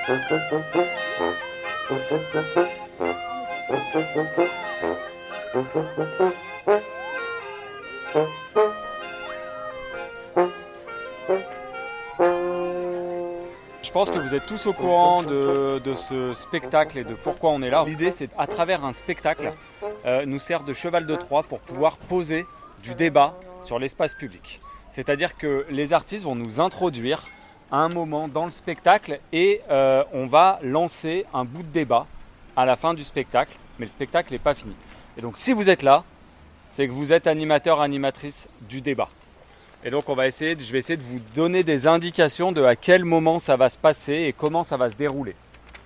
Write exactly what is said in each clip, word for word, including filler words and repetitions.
Je pense que vous êtes tous au courant de, de ce spectacle et de pourquoi on est là. L'idée, c'est à travers un spectacle, euh, nous sert de cheval de Troie pour pouvoir poser du débat sur l'espace public. C'est-à-dire que les artistes vont nous introduire à un moment dans le spectacle et euh, on va lancer un bout de débat à la fin du spectacle, mais le spectacle n'est pas fini. Et donc si vous êtes là, c'est que vous êtes animateur, animatrice du débat. Et donc on va essayer, je vais essayer de vous donner des indications de à quel moment ça va se passer et comment ça va se dérouler.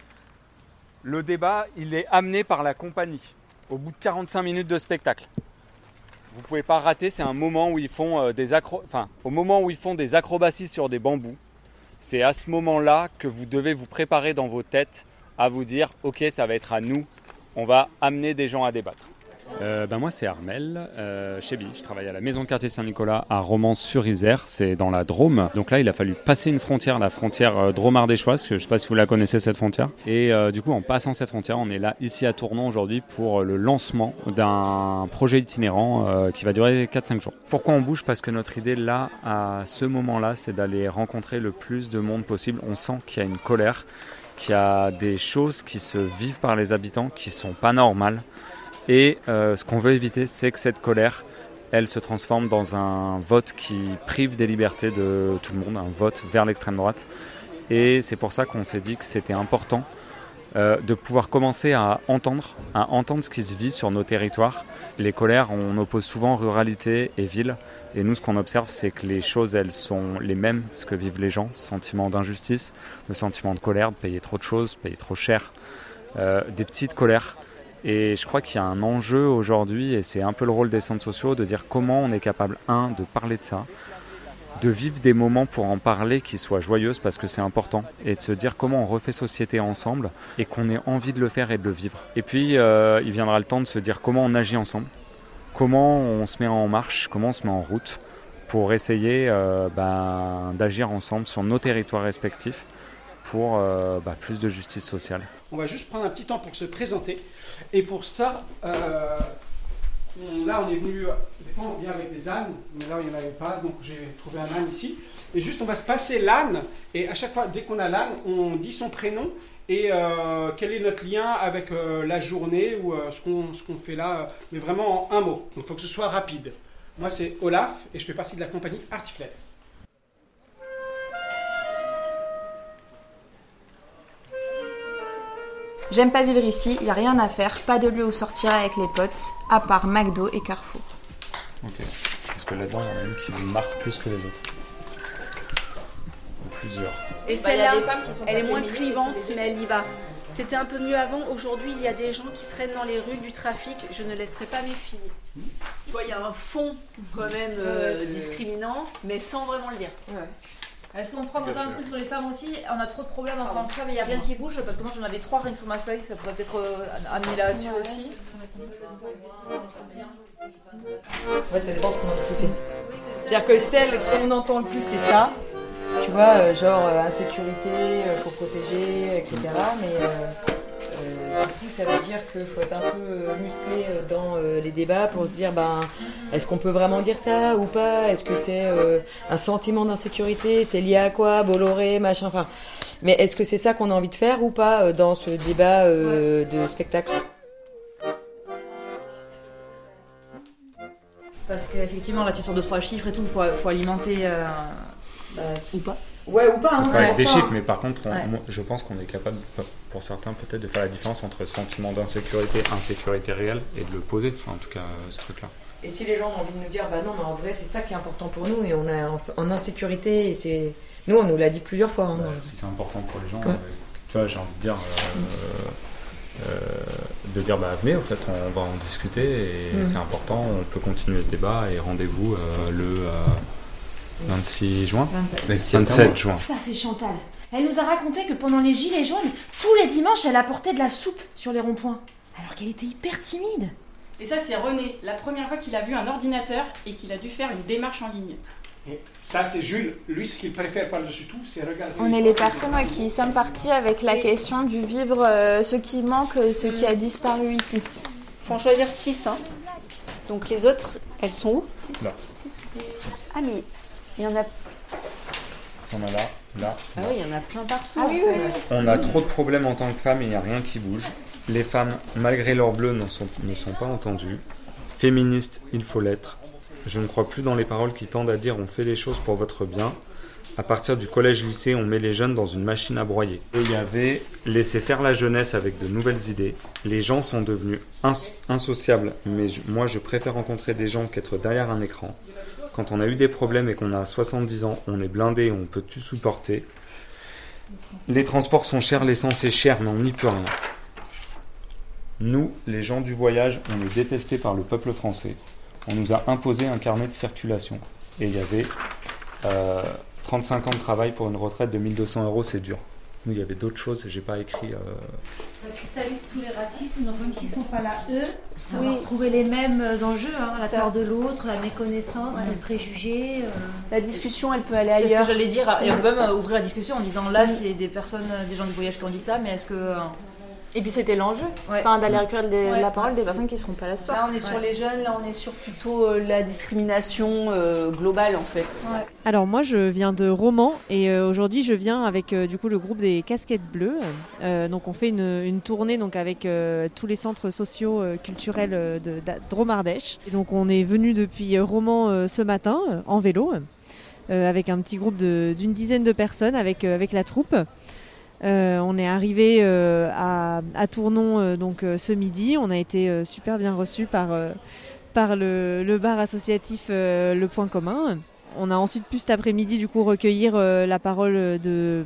Le débat, il est amené par la compagnie au bout de quarante-cinq minutes de spectacle. Vous ne pouvez pas rater, c'est un moment où ils font euh, des acro... enfin, au moment où ils font des acrobaties sur des bambous. C'est à ce moment-là que vous devez vous préparer dans vos têtes à vous dire « Ok, ça va être à nous, on va amener des gens à débattre ». Euh, ben moi c'est Armel, euh, chez Bi, je travaille à la maison de quartier Saint-Nicolas à Romans-sur-Isère, c'est dans la Drôme. Donc là il a fallu passer une frontière, la frontière euh, Drôme-Ardéchoise, je ne sais pas si vous la connaissez cette frontière. Et euh, du coup en passant cette frontière, on est là ici à Tournon aujourd'hui pour le lancement d'un projet itinérant euh, qui va durer quatre à cinq jours. Pourquoi on bouge ? Parce que notre idée là, à ce moment-là, c'est d'aller rencontrer le plus de monde possible. On sent qu'il y a une colère, qu'il y a des choses qui se vivent par les habitants qui ne sont pas normales. Et euh, ce qu'on veut éviter, c'est que cette colère, elle se transforme dans un vote qui prive des libertés de tout le monde, un vote vers l'extrême droite. Et c'est pour ça qu'on s'est dit que c'était important euh, de pouvoir commencer à entendre, à entendre ce qui se vit sur nos territoires. Les colères, on oppose souvent ruralité et ville. Et nous, ce qu'on observe, c'est que les choses, elles sont les mêmes, ce que vivent les gens. Sentiment d'injustice, le sentiment de colère, de payer trop de choses, payer trop cher, euh, des petites colères. Et je crois qu'il y a un enjeu aujourd'hui, et c'est un peu le rôle des centres sociaux, de dire comment on est capable, un, de parler de ça, de vivre des moments pour en parler qui soient joyeuses parce que c'est important, et de se dire comment on refait société ensemble et qu'on ait envie de le faire et de le vivre. Et puis, euh, il viendra le temps de se dire comment on agit ensemble, comment on se met en marche, comment on se met en route pour essayer euh, ben, d'agir ensemble sur nos territoires respectifs pour euh, bah, plus de justice sociale. On va juste prendre un petit temps pour se présenter. Et pour ça, euh, on, là on est venu, des fois on vient avec des ânes, mais là il n'y en avait pas, donc j'ai trouvé un âne ici. Et juste on va se passer l'âne, et à chaque fois, dès qu'on a l'âne, on dit son prénom et euh, quel est notre lien avec euh, la journée ou euh, ce, qu'on, ce qu'on fait là, mais vraiment en un mot. Donc il faut que ce soit rapide. Moi c'est Olaf et je fais partie de la compagnie Artiflet. J'aime pas vivre ici, il n'y a rien à faire, pas de lieu où sortir avec les potes, à part McDo et Carrefour. Ok. Parce que là-dedans, il y en a une qui vous marque plus que les autres. Ou plusieurs. Et bah, celle-là, elle est moins clivante, mais elle y va. C'était un peu mieux avant. Aujourd'hui, il y a des gens qui traînent dans les rues du trafic. Je ne laisserai pas mes filles. Tu vois, il y a un fond quand même euh, discriminant, mais sans vraiment le dire. Ouais. Est-ce qu'on prend un truc sur les femmes aussi ? On a trop de problèmes en tant que femme et il n'y a rien qui bouge parce que moi j'en avais trois rien que sur ma feuille, ça pourrait peut-être euh, amener là-dessus aussi. En fait, ça dépend de ce qu'on a le plus. C'est-à-dire que celle qu'on entend le plus, c'est ça. Tu vois, euh, genre euh, insécurité, euh, faut protéger, et cetera. Mais euh, euh, du coup, ça veut dire qu'il faut être un peu euh, musclé euh, dans euh, les débats pour se dire, ben, est-ce qu'on peut vraiment dire ça ou pas ? Est-ce que c'est euh, un sentiment d'insécurité ? C'est lié à quoi ? Bolloré, machin, enfin. Mais est-ce que c'est ça qu'on a envie de faire ou pas euh, dans ce débat euh, de spectacle ? Parce qu'effectivement, là tu sors deux trois chiffres et tout, il faut, faut alimenter. Euh, bah, ou pas. Ouais, ou pas. Hein, ouais, des ça. Chiffres, mais par contre, on, ouais. moi, je pense qu'on est capable, pour certains, peut-être de faire la différence entre sentiment d'insécurité, insécurité réelle, et de le poser, enfin, en tout cas, ce truc-là. Et si les gens ont envie de nous dire, bah non, mais en vrai, c'est ça qui est important pour nous, et on est en, en insécurité, et c'est. Nous, on nous l'a dit plusieurs fois. Hein, bah, si c'est important pour les gens, ouais. euh, tu vois, j'ai envie de dire. Euh, euh, de dire, bah venez, en fait, on va en discuter, et mmh. c'est important, on peut continuer ce débat, et rendez-vous euh, le. Euh, vingt-six juin vingt-sept juin. Ça, c'est Chantal. Elle nous a raconté que pendant les Gilets jaunes, tous les dimanches, elle apportait de la soupe sur les ronds-points. Alors qu'elle était hyper timide. Et ça, c'est René, la première fois qu'il a vu un ordinateur et qu'il a dû faire une démarche en ligne. Et ça, c'est Jules. Lui, ce qu'il préfère par-dessus tout, c'est regarder. On est les personnes ouais, qui sommes partis avec la question du vivre, euh, ce qui manque, ce qui a disparu ici. Il faut en choisir six. Hein. Donc les autres, elles sont où? Là. Ah, mais il y en a. On a là, là. Ah oui, il y en a plein partout. Ah oui, oui, oui. On a trop de problèmes en tant que femmes et il n'y a rien qui bouge. Les femmes, malgré leur bleu, ne sont, ne sont pas entendues. Féministes, il faut l'être. Je ne crois plus dans les paroles qui tendent à dire on fait les choses pour votre bien. À partir du collège-lycée, on met les jeunes dans une machine à broyer. Et il y avait laisser faire la jeunesse avec de nouvelles idées. Les gens sont devenus ins- insociables, mais je, moi je préfère rencontrer des gens qu'être derrière un écran. Quand on a eu des problèmes et qu'on a soixante-dix ans, on est blindé et on peut tout supporter. Les transports sont chers, l'essence est chère, mais on n'y peut rien. Nous, les gens du voyage, on est détestés par le peuple français. On nous a imposé un carnet de circulation. Et il y avait euh, trente-cinq ans de travail pour une retraite de mille deux cents euros, c'est dur. Nous, il y avait d'autres choses, j'ai pas écrit... Euh... Ça cristallise tous les racismes, donc même s'ils ne sont pas là, eux, ça va retrouver les mêmes enjeux, hein, la peur de l'autre, la méconnaissance, ouais. les préjugés. Euh... La discussion, elle peut aller c'est ailleurs. C'est ce que j'allais dire, et on peut même ouvrir la discussion en disant là, c'est des personnes, des gens du voyage qui ont dit ça, mais est-ce que... Et puis c'était l'enjeu, ouais. enfin, d'aller recueillir des, ouais. la parole des personnes qui ne seront pas là ce soir. Là on est sur ouais. les jeunes, là on est sur plutôt euh, la discrimination euh, globale en fait. Ouais. Alors moi je viens de Romans et euh, aujourd'hui je viens avec euh, du coup le groupe des Casquettes Bleues. Euh, donc on fait une, une tournée donc, avec euh, tous les centres sociaux euh, culturels euh, de, de Dromardèche. Et donc on est venu depuis Romans euh, ce matin euh, en vélo euh, avec un petit groupe de, d'une dizaine de personnes avec, euh, avec la troupe. Euh, on est arrivé euh, à, à Tournon euh, donc euh, ce midi. On a été euh, super bien reçus par, euh, par le, le bar associatif euh, Le Point Commun. On a ensuite pu cet après-midi du coup recueillir euh, la parole de,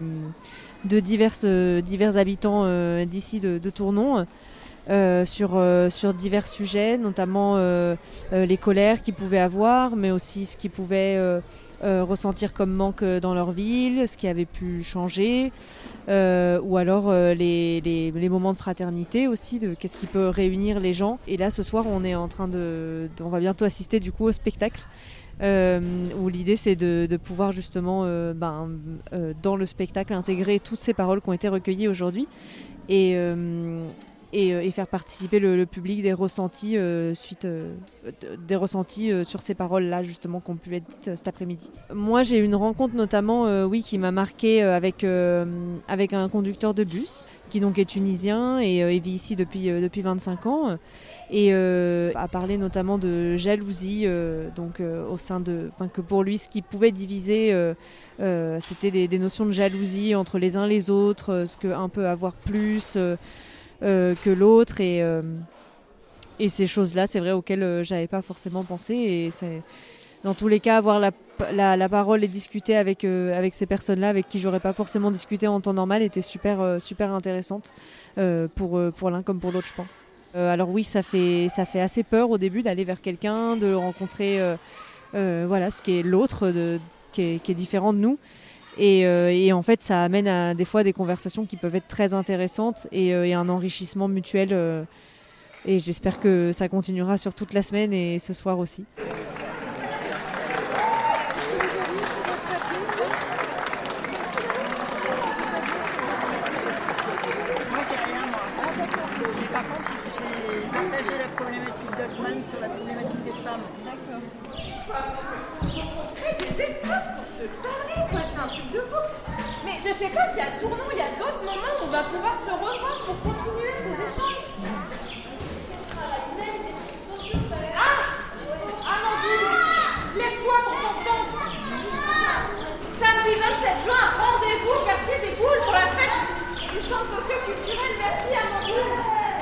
de divers, euh, divers habitants euh, d'ici de, de Tournon euh, sur, euh, sur divers sujets, notamment euh, euh, les colères qu'ils pouvaient avoir, mais aussi ce qu'ils pouvaient euh, euh, ressentir comme manque dans leur ville, ce qui avait pu changer. Euh, ou alors euh, les, les, les moments de fraternité aussi, de qu'est-ce qui peut réunir les gens. Et là ce soir on est en train de, de on va bientôt assister du coup au spectacle euh, où l'idée c'est de, de pouvoir justement euh, ben, euh, dans le spectacle intégrer toutes ces paroles qui ont été recueillies aujourd'hui et, euh, et, et faire participer le, le public des ressentis euh, suite euh, des ressentis euh, sur ces paroles là justement qui ont pu être dites euh, cet après-midi. Moi j'ai eu une rencontre notamment euh, oui qui m'a marquée euh, avec euh, avec un conducteur de bus qui donc est tunisien et, euh, et vit ici depuis euh, depuis vingt-cinq ans et euh, a parlé notamment de jalousie euh, donc euh, au sein de enfin que pour lui ce qui pouvait diviser euh, euh, c'était des, des notions de jalousie entre les uns les autres, euh, ce qu'un peut avoir plus euh, Euh, que l'autre et, euh, et ces choses-là, c'est vrai, auxquelles euh, j'avais pas forcément pensé et c'est, dans tous les cas, avoir la, la, la parole et discuter avec, euh, avec ces personnes-là avec qui j'aurais pas forcément discuté en temps normal était super, euh, super intéressante euh, pour, euh, pour l'un comme pour l'autre, je pense. Euh, alors oui, ça fait, ça fait assez peur au début d'aller vers quelqu'un, de rencontrer euh, euh, voilà, ce qui est l'autre, de, qui, est, qui est différent de nous. Et, euh, et en fait ça amène à des fois des conversations qui peuvent être très intéressantes et, euh, et un enrichissement mutuel euh, et j'espère que ça continuera sur toute la semaine et ce soir aussi. Moi c'est rien moi. Mais par contre j'ai partagé la problématique d'Ockman sur la problématique des femmes. D'accord. Des espaces pour se parler, quoi, c'est un truc de fou. Mais je sais pas si à Tournon il y a d'autres moments où on va pouvoir se rejoindre pour continuer ces échanges. Ah Amandine, lève-toi pour t'entendre. Samedi vingt-sept juin, rendez-vous au quartier des Boules pour la fête du centre socio-culturel. Merci Amandine.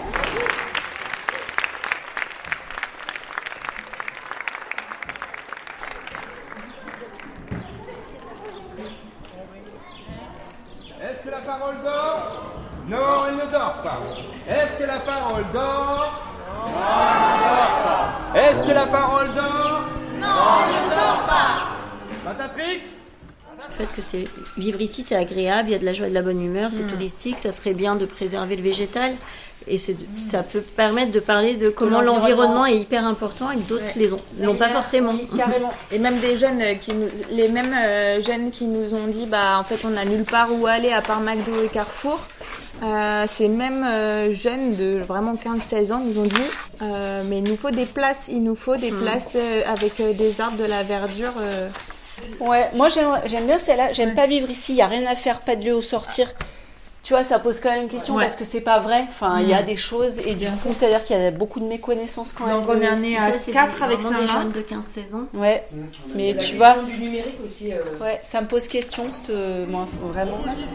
Est-ce que la parole dort? Non, elle ne dort pas. Est-ce que la parole dort? Non, elle ne dort pas. Est-ce que la parole dort? Non, elle ne dort pas. Patatric? Le fait que c'est vivre ici, c'est agréable, il y a de la joie et de la bonne humeur, c'est mmh. touristique, ça serait bien de préserver le végétal, Et c'est, ça peut permettre de parler de comment l'environnement est hyper important et que d'autres ouais. les l'ont pas forcément. Oui, carrément. Et même des jeunes qui nous, les mêmes euh, jeunes qui nous ont dit, bah en fait on n'a nulle part où aller à part McDo et Carrefour. Euh, ces mêmes euh, jeunes de vraiment quinze seize ans nous ont dit, euh, mais il nous faut des places, il nous faut des mmh. places euh, avec euh, des arbres, de la verdure. Euh. Ouais, moi j'aime, j'aime bien celle-là. J'aime ouais. pas vivre ici. Il y a rien à faire, pas de lieu où sortir. Tu vois, ça pose quand même une question ouais. parce que c'est pas vrai. Enfin, il mmh. y a des choses et du coup, ça veut dire qu'il y a beaucoup de méconnaissances quand même. Donc, on est né à quatre avec ça. Des jeunes de quinze seize ans. Ouais. Mmh. Mais la tu vois. Du numérique aussi. Euh... Ouais, ça me pose question, cette... moi, vraiment.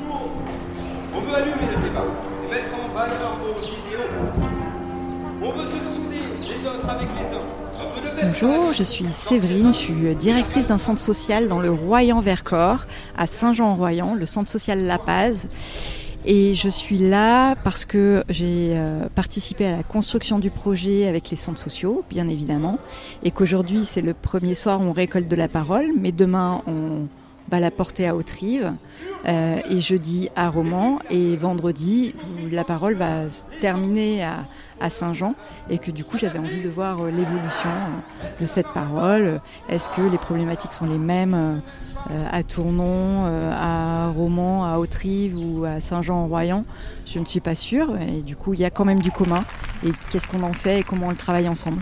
On veut allumer le débat et mettre en valeur nos idéaux. On veut se souder les uns avec les uns. Bonjour, je suis Séverine, je suis directrice d'un centre social dans le Royan-Vercors, à Saint-Jean-en-Royan, le centre social La Paz. Et je suis là parce que j'ai euh, participé à la construction du projet avec les centres sociaux, bien évidemment, et qu'aujourd'hui c'est le premier soir où on récolte de la parole, mais demain on va la porter à Haute-Rive, euh, et jeudi à Romans, et vendredi la parole va se terminer à, à Saint-Jean, et que du coup j'avais envie de voir euh, l'évolution euh, de cette parole. Est-ce que les problématiques sont les mêmes euh, à Tournon, euh, à Romans, à Haute-Rive ou à Saint-Jean-en-Royan? Je ne suis pas sûre, et du coup il y a quand même du commun, et qu'est-ce qu'on en fait et comment on le travaille ensemble.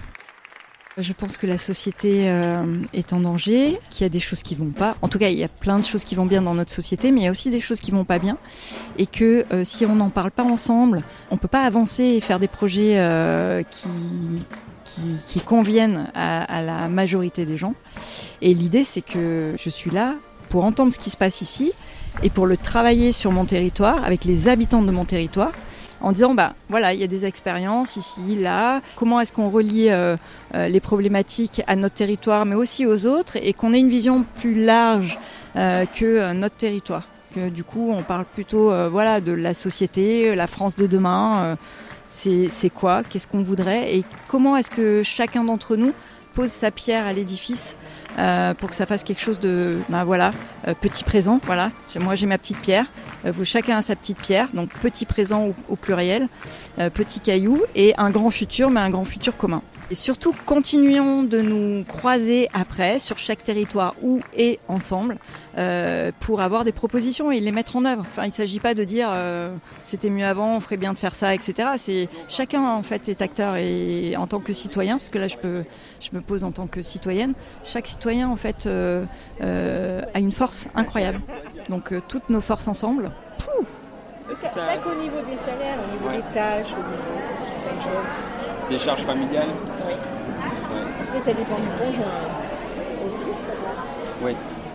Je pense que la société euh, est en danger, qu'il y a des choses qui vont pas. En tout cas, il y a plein de choses qui vont bien dans notre société, mais il y a aussi des choses qui vont pas bien. Et que euh, si on n'en parle pas ensemble, on peut pas avancer et faire des projets euh, qui, qui, qui conviennent à, à la majorité des gens. Et l'idée, c'est que je suis là pour entendre ce qui se passe ici et pour le travailler sur mon territoire, avec les habitants de mon territoire, en disant, bah voilà, il y a des expériences ici, là, comment est-ce qu'on relie euh, euh, les problématiques à notre territoire, mais aussi aux autres, et qu'on ait une vision plus large euh, que euh, notre territoire. Que du coup, on parle plutôt euh, voilà, de la société, la France de demain, euh, c'est, c'est quoi, qu'est-ce qu'on voudrait, et comment est-ce que chacun d'entre nous pose sa pierre à l'édifice euh, pour que ça fasse quelque chose de, ben voilà, euh, petit présent, voilà. Moi j'ai ma petite pierre, euh, vous chacun a sa petite pierre, donc petit présent au, au pluriel, euh, petit caillou et un grand futur, mais un grand futur commun. Et surtout, continuons de nous croiser après sur chaque territoire ou et ensemble euh, pour avoir des propositions et les mettre en œuvre. Enfin, il ne s'agit pas de dire euh, c'était mieux avant, on ferait bien de faire ça, et cetera. C'est chacun en fait est acteur et en tant que citoyen, parce que là je peux, je me pose en tant que citoyenne. Chaque citoyen en fait euh, euh, a une force incroyable. Donc euh, toutes nos forces ensemble. Pouh. Est-ce que ça... Pas qu'au niveau des salaires, au niveau ouais. des tâches, au niveau de plein de choses. Des charges familiales? Oui, aussi. Ouais. Après, ça dépend du conjoint aussi. Oui.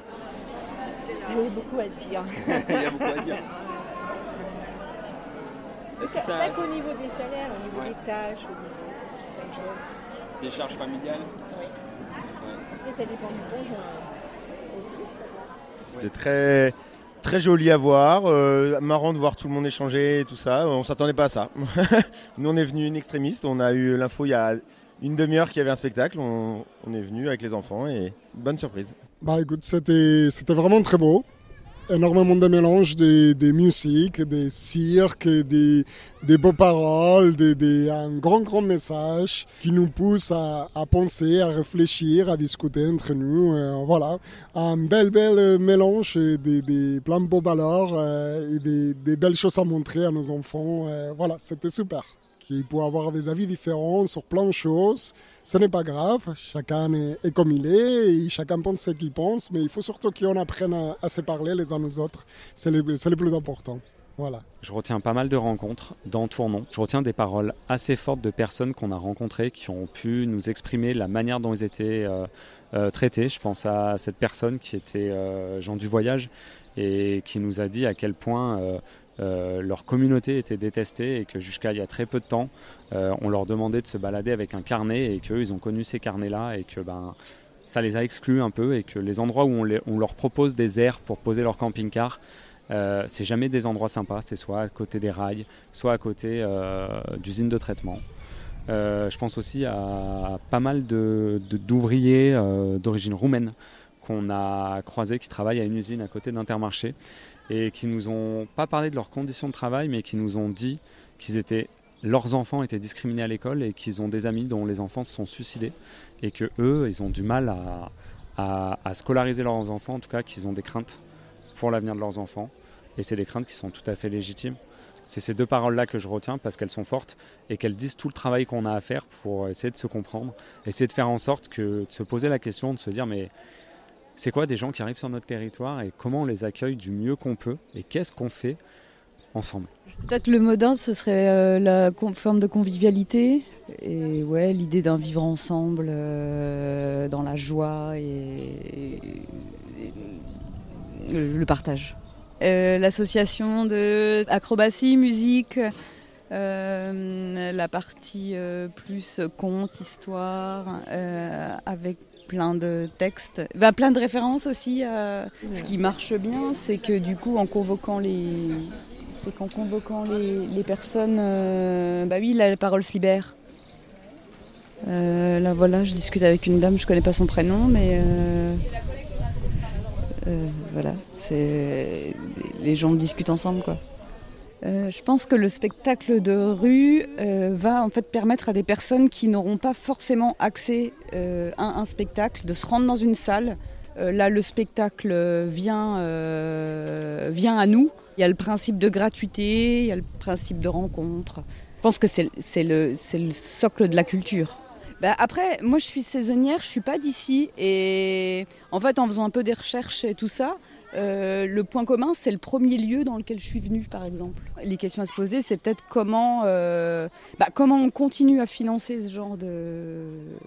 Il y a beaucoup à dire. Il y a beaucoup à dire. Est-ce que ça... Pas qu'au niveau des salaires, au niveau ouais. des tâches, au niveau de plein de choses. Des charges familiales? Oui, aussi. Ouais. Après, ça dépend du conjoint aussi. C'était très... Très joli à voir, euh, marrant de voir tout le monde échanger et tout ça. On ne s'attendait pas à ça. Nous, on est venus in extremis. On a eu l'info il y a une demi-heure qu'il y avait un spectacle. On, on est venu avec les enfants et bonne surprise. Bah écoute, c'était, c'était vraiment très beau. Énormément de mélange des, des musiques, des cirques, des, des beaux paroles, des, des, un grand, grand message qui nous pousse à, à penser, à réfléchir, à discuter entre nous. Euh, voilà, un bel, bel mélange, des, des plein de beaux valeurs euh, et des, des belles choses à montrer à nos enfants. Euh, voilà, c'était super. Qu'ils puissent avoir des avis différents sur plein de choses. Ce n'est pas grave, chacun est, est comme il est, et chacun pense ce qu'il pense, mais il faut surtout qu'on apprenne à, à se parler les uns aux autres. C'est le, c'est le plus important. Voilà. Je retiens pas mal de rencontres dans Tournon. Je retiens des paroles assez fortes de personnes qu'on a rencontrées qui ont pu nous exprimer la manière dont ils étaient euh, euh, traités. Je pense à cette personne qui était euh, Jean du Voyage et qui nous a dit à quel point euh, euh, leur communauté était détestée et que jusqu'à il y a très peu de temps, euh, on leur demandait de se balader avec un carnet et qu'eux, ils ont connu ces carnets-là et que ben, ça les a exclus un peu et que les endroits où on, les, on leur propose des aires pour poser leur camping-car, Euh, c'est jamais des endroits sympas, c'est soit à côté des rails, soit à côté euh, d'usines de traitement. Euh, je pense aussi à pas mal de, de, d'ouvriers euh, d'origine roumaine qu'on a croisés qui travaillent à une usine à côté d'Intermarché et qui nous ont pas parlé de leurs conditions de travail mais qui nous ont dit qu'ils étaient leurs enfants étaient discriminés à l'école et qu'ils ont des amis dont les enfants se sont suicidés et que eux, ils ont du mal à, à, à scolariser leurs enfants, en tout cas qu'ils ont des craintes pour l'avenir de leurs enfants. Et c'est des craintes qui sont tout à fait légitimes. C'est ces deux paroles-là que je retiens parce qu'elles sont fortes et qu'elles disent tout le travail qu'on a à faire pour essayer de se comprendre, essayer de faire en sorte que, de se poser la question, de se dire mais c'est quoi des gens qui arrivent sur notre territoire et comment on les accueille du mieux qu'on peut et qu'est-ce qu'on fait ensemble. Peut-être le mot d'ordre, ce serait euh, la con- forme de convivialité et ouais, l'idée d'un vivre ensemble euh, dans la joie et, et, et le partage. Euh, l'association de acrobatie, musique, euh, la partie euh, plus conte, histoire, euh, avec plein de textes, ben, plein de références aussi. Euh, ce qui marche bien, c'est que du coup, en convoquant les, c'est qu'en convoquant les, les personnes, euh, bah oui, la, la parole se libère. Euh, là, voilà, je discute avec une dame, je connais pas son prénom, mais. Euh, Euh, voilà, c'est... les gens discutent ensemble, quoi. Euh, je pense que le spectacle de rue euh, va en fait permettre à des personnes qui n'auront pas forcément accès euh, à un spectacle de se rendre dans une salle. Euh, là, le spectacle vient, euh, vient à nous. Il y a le principe de gratuité, il y a le principe de rencontre. Je pense que c'est, c'est, le, c'est le socle de la culture. Bah après, moi je suis saisonnière, je suis pas d'ici et en fait en faisant un peu des recherches et tout ça, euh, le point commun c'est le premier lieu dans lequel je suis venue par exemple. Les questions à se poser c'est peut-être comment, euh, bah, comment on continue à financer ce genre de,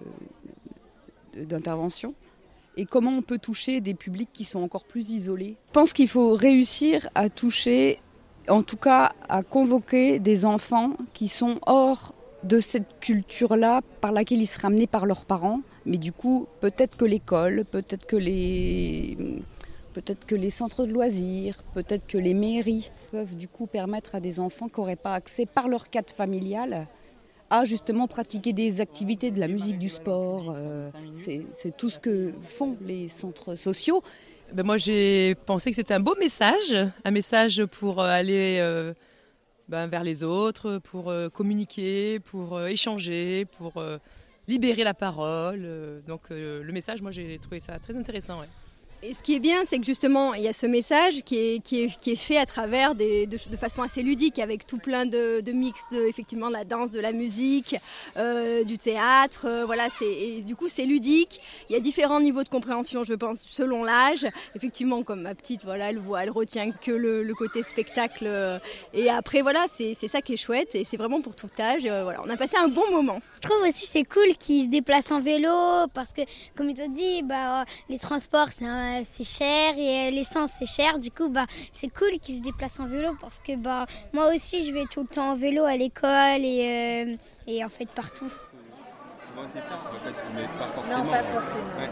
d'intervention et comment on peut toucher des publics qui sont encore plus isolés. Je pense qu'il faut réussir à toucher, en tout cas à convoquer des enfants qui sont hors de cette culture-là par laquelle ils seraient amenés par leurs parents. Mais du coup, peut-être que l'école, peut-être que les, peut-être que les centres de loisirs, peut-être que les mairies peuvent du coup permettre à des enfants qui n'auraient pas accès par leur cadre familial à justement pratiquer des activités, de la musique, du sport. Euh, c'est, c'est tout ce que font les centres sociaux. Ben moi, j'ai pensé que c'était un beau message, un message pour aller... Euh Ben, vers les autres, pour euh, communiquer, pour euh, échanger, pour euh, libérer la parole. Euh, donc euh, le message, moi j'ai trouvé ça très intéressant. Ouais. Et ce qui est bien, c'est que justement, il y a ce message qui est, qui est, qui est fait à travers des, de, de façon assez ludique, avec tout plein de, de mix, de, effectivement, de la danse, de la musique, euh, du théâtre. Euh, voilà, c'est, et du coup, c'est ludique. Il y a différents niveaux de compréhension, je pense, selon l'âge. Effectivement, comme ma petite, voilà, elle voit, elle retient que le, le côté spectacle. Euh, et après, voilà, c'est, c'est ça qui est chouette. Et c'est vraiment pour tout âge. Euh, voilà, on a passé un bon moment. Je trouve aussi c'est cool qu'ils se déplacent en vélo parce que, comme ils ont dit, bah, les transports, c'est un c'est cher et l'essence c'est cher, du coup bah, c'est cool qu'ils se déplacent en vélo parce que bah, moi aussi je vais tout le temps en vélo à l'école et, euh, et en fait partout. Souvent c'est ça, en fait, mais pas forcément. Non, pas forcément. Ouais.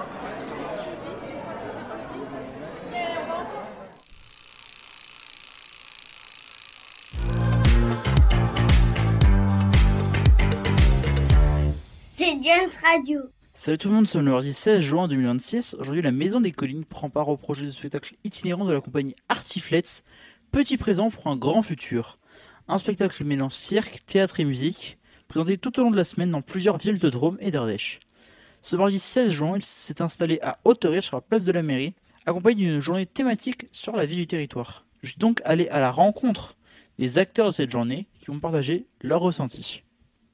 C'est Jones Radio. Salut tout le monde, c'est le mardi seize juin deux mille vingt-six. Aujourd'hui, la Maison des Collines prend part au projet de spectacle itinérant de la compagnie Artiflex, petit présent pour un grand futur. Un spectacle mêlant cirque, théâtre et musique, présenté tout au long de la semaine dans plusieurs villes de Drôme et d'Ardèche. Ce mardi seize juin, il s'est installé à Hauterive sur la place de la mairie, accompagné d'une journée thématique sur la vie du territoire. Je suis donc allé à la rencontre des acteurs de cette journée qui ont partagé leurs ressentis.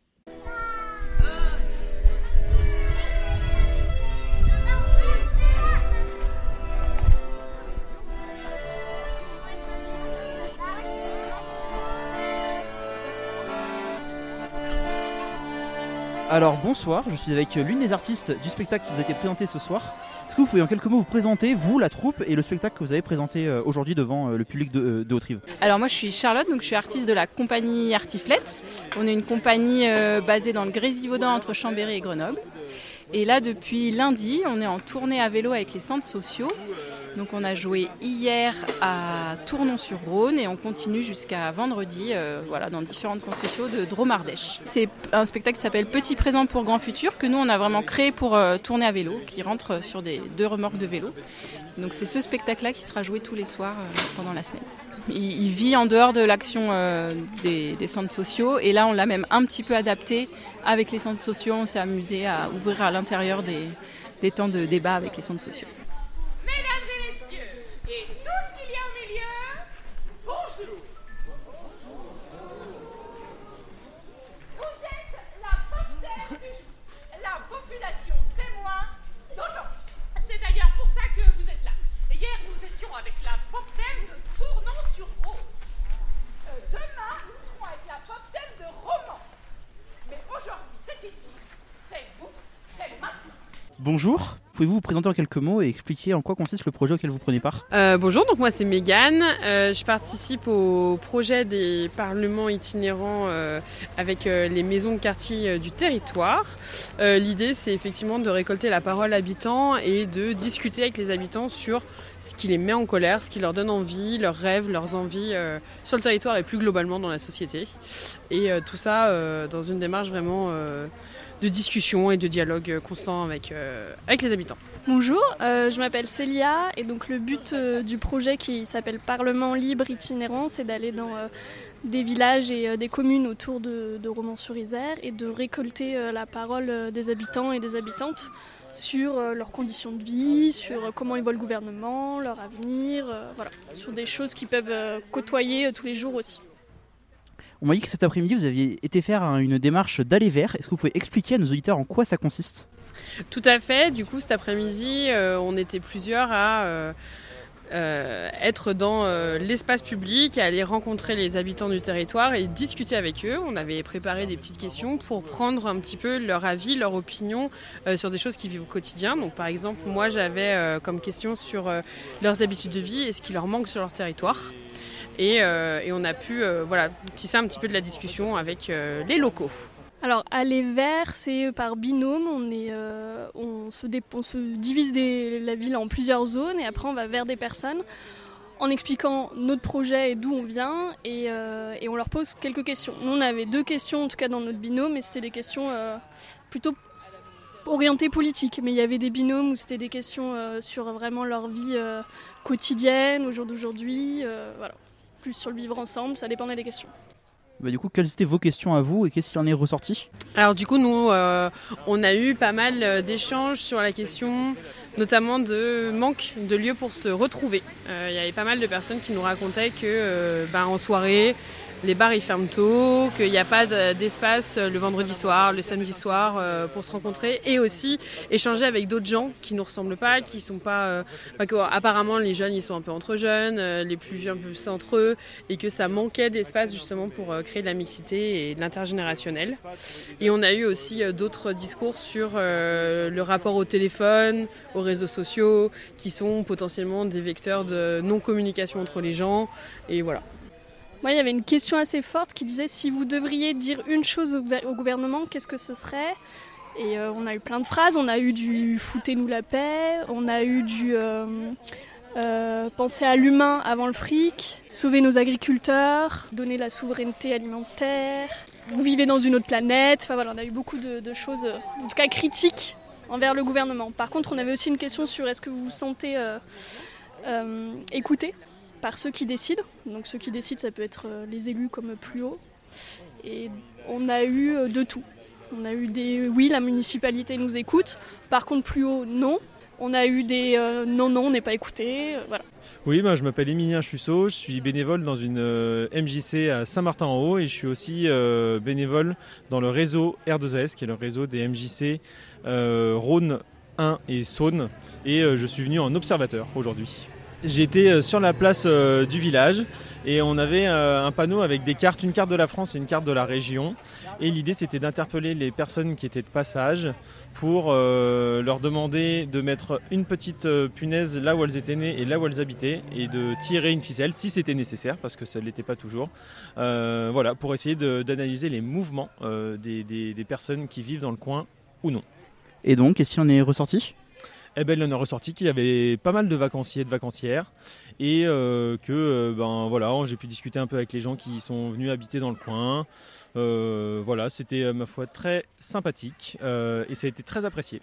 Alors bonsoir, je suis avec l'une des artistes du spectacle qui vous a été présenté ce soir. Est-ce que vous pouvez en quelques mots vous présenter, vous, la troupe, et le spectacle que vous avez présenté aujourd'hui devant le public de, de Hauterive? Alors moi je suis Charlotte, donc je suis artiste de la compagnie Artiflex. On est une compagnie euh, basée dans le Grésivaudan entre Chambéry et Grenoble. Et là depuis lundi, on est en tournée à vélo avec les centres sociaux. Donc on a joué hier à Tournon-sur-Rhône et on continue jusqu'à vendredi euh, voilà, dans différents centres sociaux de Drôme-Ardèche. C'est un spectacle qui s'appelle Petit présent pour grand futur que nous on a vraiment créé pour euh, tourner à vélo, qui rentre sur des deux remorques de vélo. Donc c'est ce spectacle-là qui sera joué tous les soirs euh, pendant la semaine. il, il vit en dehors de l'action euh, des, des centres sociaux. Et là, on l'a même un petit peu adapté avec les centres sociaux. On s'est amusé à ouvrir à l'intérieur des, des temps de débat avec les centres sociaux. Mesdames et messieurs, et tout ce qu'il y a au milieu, bonjour. Vous êtes la populaire, la population témoin d'aujourd'hui. C'est d'ailleurs pour ça que vous êtes là. Hier, nous étions avec la pop thème de Tournons sur Rome. Euh, demain, nous serons avec la pop thème de Roman. Mais aujourd'hui, c'est ici, c'est vous, c'est maintenant. Bonjour, pouvez-vous vous présenter en quelques mots et expliquer en quoi consiste le projet auquel vous prenez part ? Euh, bonjour, donc moi c'est Mégane, euh, je participe au projet des parlements itinérants euh, avec euh, les maisons de quartier euh, du territoire. Euh, l'idée c'est effectivement de récolter la parole habitants et de discuter avec les habitants sur ce qui les met en colère, ce qui leur donne envie, leurs rêves, leurs envies euh, sur le territoire et plus globalement dans la société. Et euh, tout ça euh, dans une démarche vraiment euh, de discussion et de dialogue constant avec, euh, avec les habitants. Bonjour, euh, je m'appelle Célia et donc le but euh, du projet qui s'appelle Parlement libre itinérant, c'est d'aller dans euh, des villages et euh, des communes autour de, de Romans-sur-Isère et de récolter euh, la parole euh, des habitants et des habitantes sur euh, leurs conditions de vie, sur euh, comment ils voient le gouvernement, leur avenir, euh, voilà, sur des choses qu'ils peuvent euh, côtoyer euh, tous les jours aussi. On m'a dit que cet après-midi, vous aviez été faire une démarche d'aller vers. Est-ce que vous pouvez expliquer à nos auditeurs en quoi ça consiste ? Tout à fait. Du coup, cet après-midi, euh, on était plusieurs à euh, euh, être dans euh, l'espace public, à aller rencontrer les habitants du territoire et discuter avec eux. On avait préparé des petites questions pour prendre un petit peu leur avis, leur opinion euh, sur des choses qu'ils vivent au quotidien. Donc, par exemple, moi, j'avais euh, comme question sur euh, leurs habitudes de vie et ce qui leur manque sur leur territoire. Et, euh, et on a pu euh, voilà, tisser un petit peu de la discussion avec euh, les locaux. Alors, aller vers, c'est par binôme. On, est, euh, on, se, dé- on se divise des, la ville en plusieurs zones et après on va vers des personnes en expliquant notre projet et d'où on vient et, euh, et on leur pose quelques questions. Nous, on avait deux questions en tout cas dans notre binôme et c'était des questions euh, plutôt orientées politiques. Mais il y avait des binômes où c'était des questions euh, sur vraiment leur vie euh, quotidienne, au jour d'aujourd'hui, euh, voilà. Plus sur le vivre ensemble, ça dépendait des questions. Bah, du coup, quelles étaient vos questions à vous et qu'est-ce qu'il en est ressorti ? Alors du coup, nous, euh, on a eu pas mal d'échanges sur la question, notamment de manque de lieux pour se retrouver. Euh, il y avait pas mal de personnes qui nous racontaient que, euh, bah, en soirée, les bars ils ferment tôt, qu'il n'y a pas d'espace le vendredi soir, le samedi soir euh, pour se rencontrer et aussi échanger avec d'autres gens qui ne nous ressemblent pas, qui sont pas... Euh, enfin, que, apparemment les jeunes ils sont un peu entre jeunes, euh, les plus vieux un peu entre eux et que ça manquait d'espace justement pour euh, créer de la mixité et de l'intergénérationnel. Et on a eu aussi euh, d'autres discours sur euh, le rapport au téléphone, aux réseaux sociaux qui sont potentiellement des vecteurs de non-communication entre les gens et voilà. Moi, il y avait une question assez forte qui disait si vous devriez dire une chose au, au gouvernement, qu'est-ce que ce serait ? Et euh, on a eu plein de phrases. On a eu du foutez-nous la paix, on a eu du euh, euh, penser à l'humain avant le fric, sauver nos agriculteurs, donner la souveraineté alimentaire, vous vivez dans une autre planète. Enfin voilà, on a eu beaucoup de, de choses, en tout cas critiques, envers le gouvernement. Par contre, on avait aussi une question sur est-ce que vous vous sentez euh, euh, écouté par ceux qui décident. Donc ceux qui décident, ça peut être les élus comme plus haut. Et on a eu de tout. On a eu des oui, la municipalité nous écoute. Par contre, plus haut, non. On a eu des euh, non, non, on n'est pas écouté. Euh, voilà. Oui, ben, je m'appelle Émilien Chussot, je suis bénévole dans une euh, M J C à Saint-Martin-en-Haut et je suis aussi euh, bénévole dans le réseau R deux A S, qui est le réseau des M J C euh, Rhône un et Saône. Et euh, je suis venu en observateur aujourd'hui. J'ai été sur la place euh, du village et on avait euh, un panneau avec des cartes, une carte de la France et une carte de la région. Et l'idée c'était d'interpeller les personnes qui étaient de passage pour euh, leur demander de mettre une petite euh, punaise là où elles étaient nées et là où elles habitaient et de tirer une ficelle si c'était nécessaire parce que ça ne l'était pas toujours. Euh, voilà, pour essayer de, d'analyser les mouvements euh, des, des, des personnes qui vivent dans le coin ou non. Et donc, qu'est-ce qui en est ressorti ? Eh ben, il en a ressorti qu'il y avait pas mal de vacanciers et de vacancières et euh, que euh, ben, voilà, j'ai pu discuter un peu avec les gens qui sont venus habiter dans le coin. Euh, voilà, c'était ma foi très sympathique euh, et ça a été très apprécié.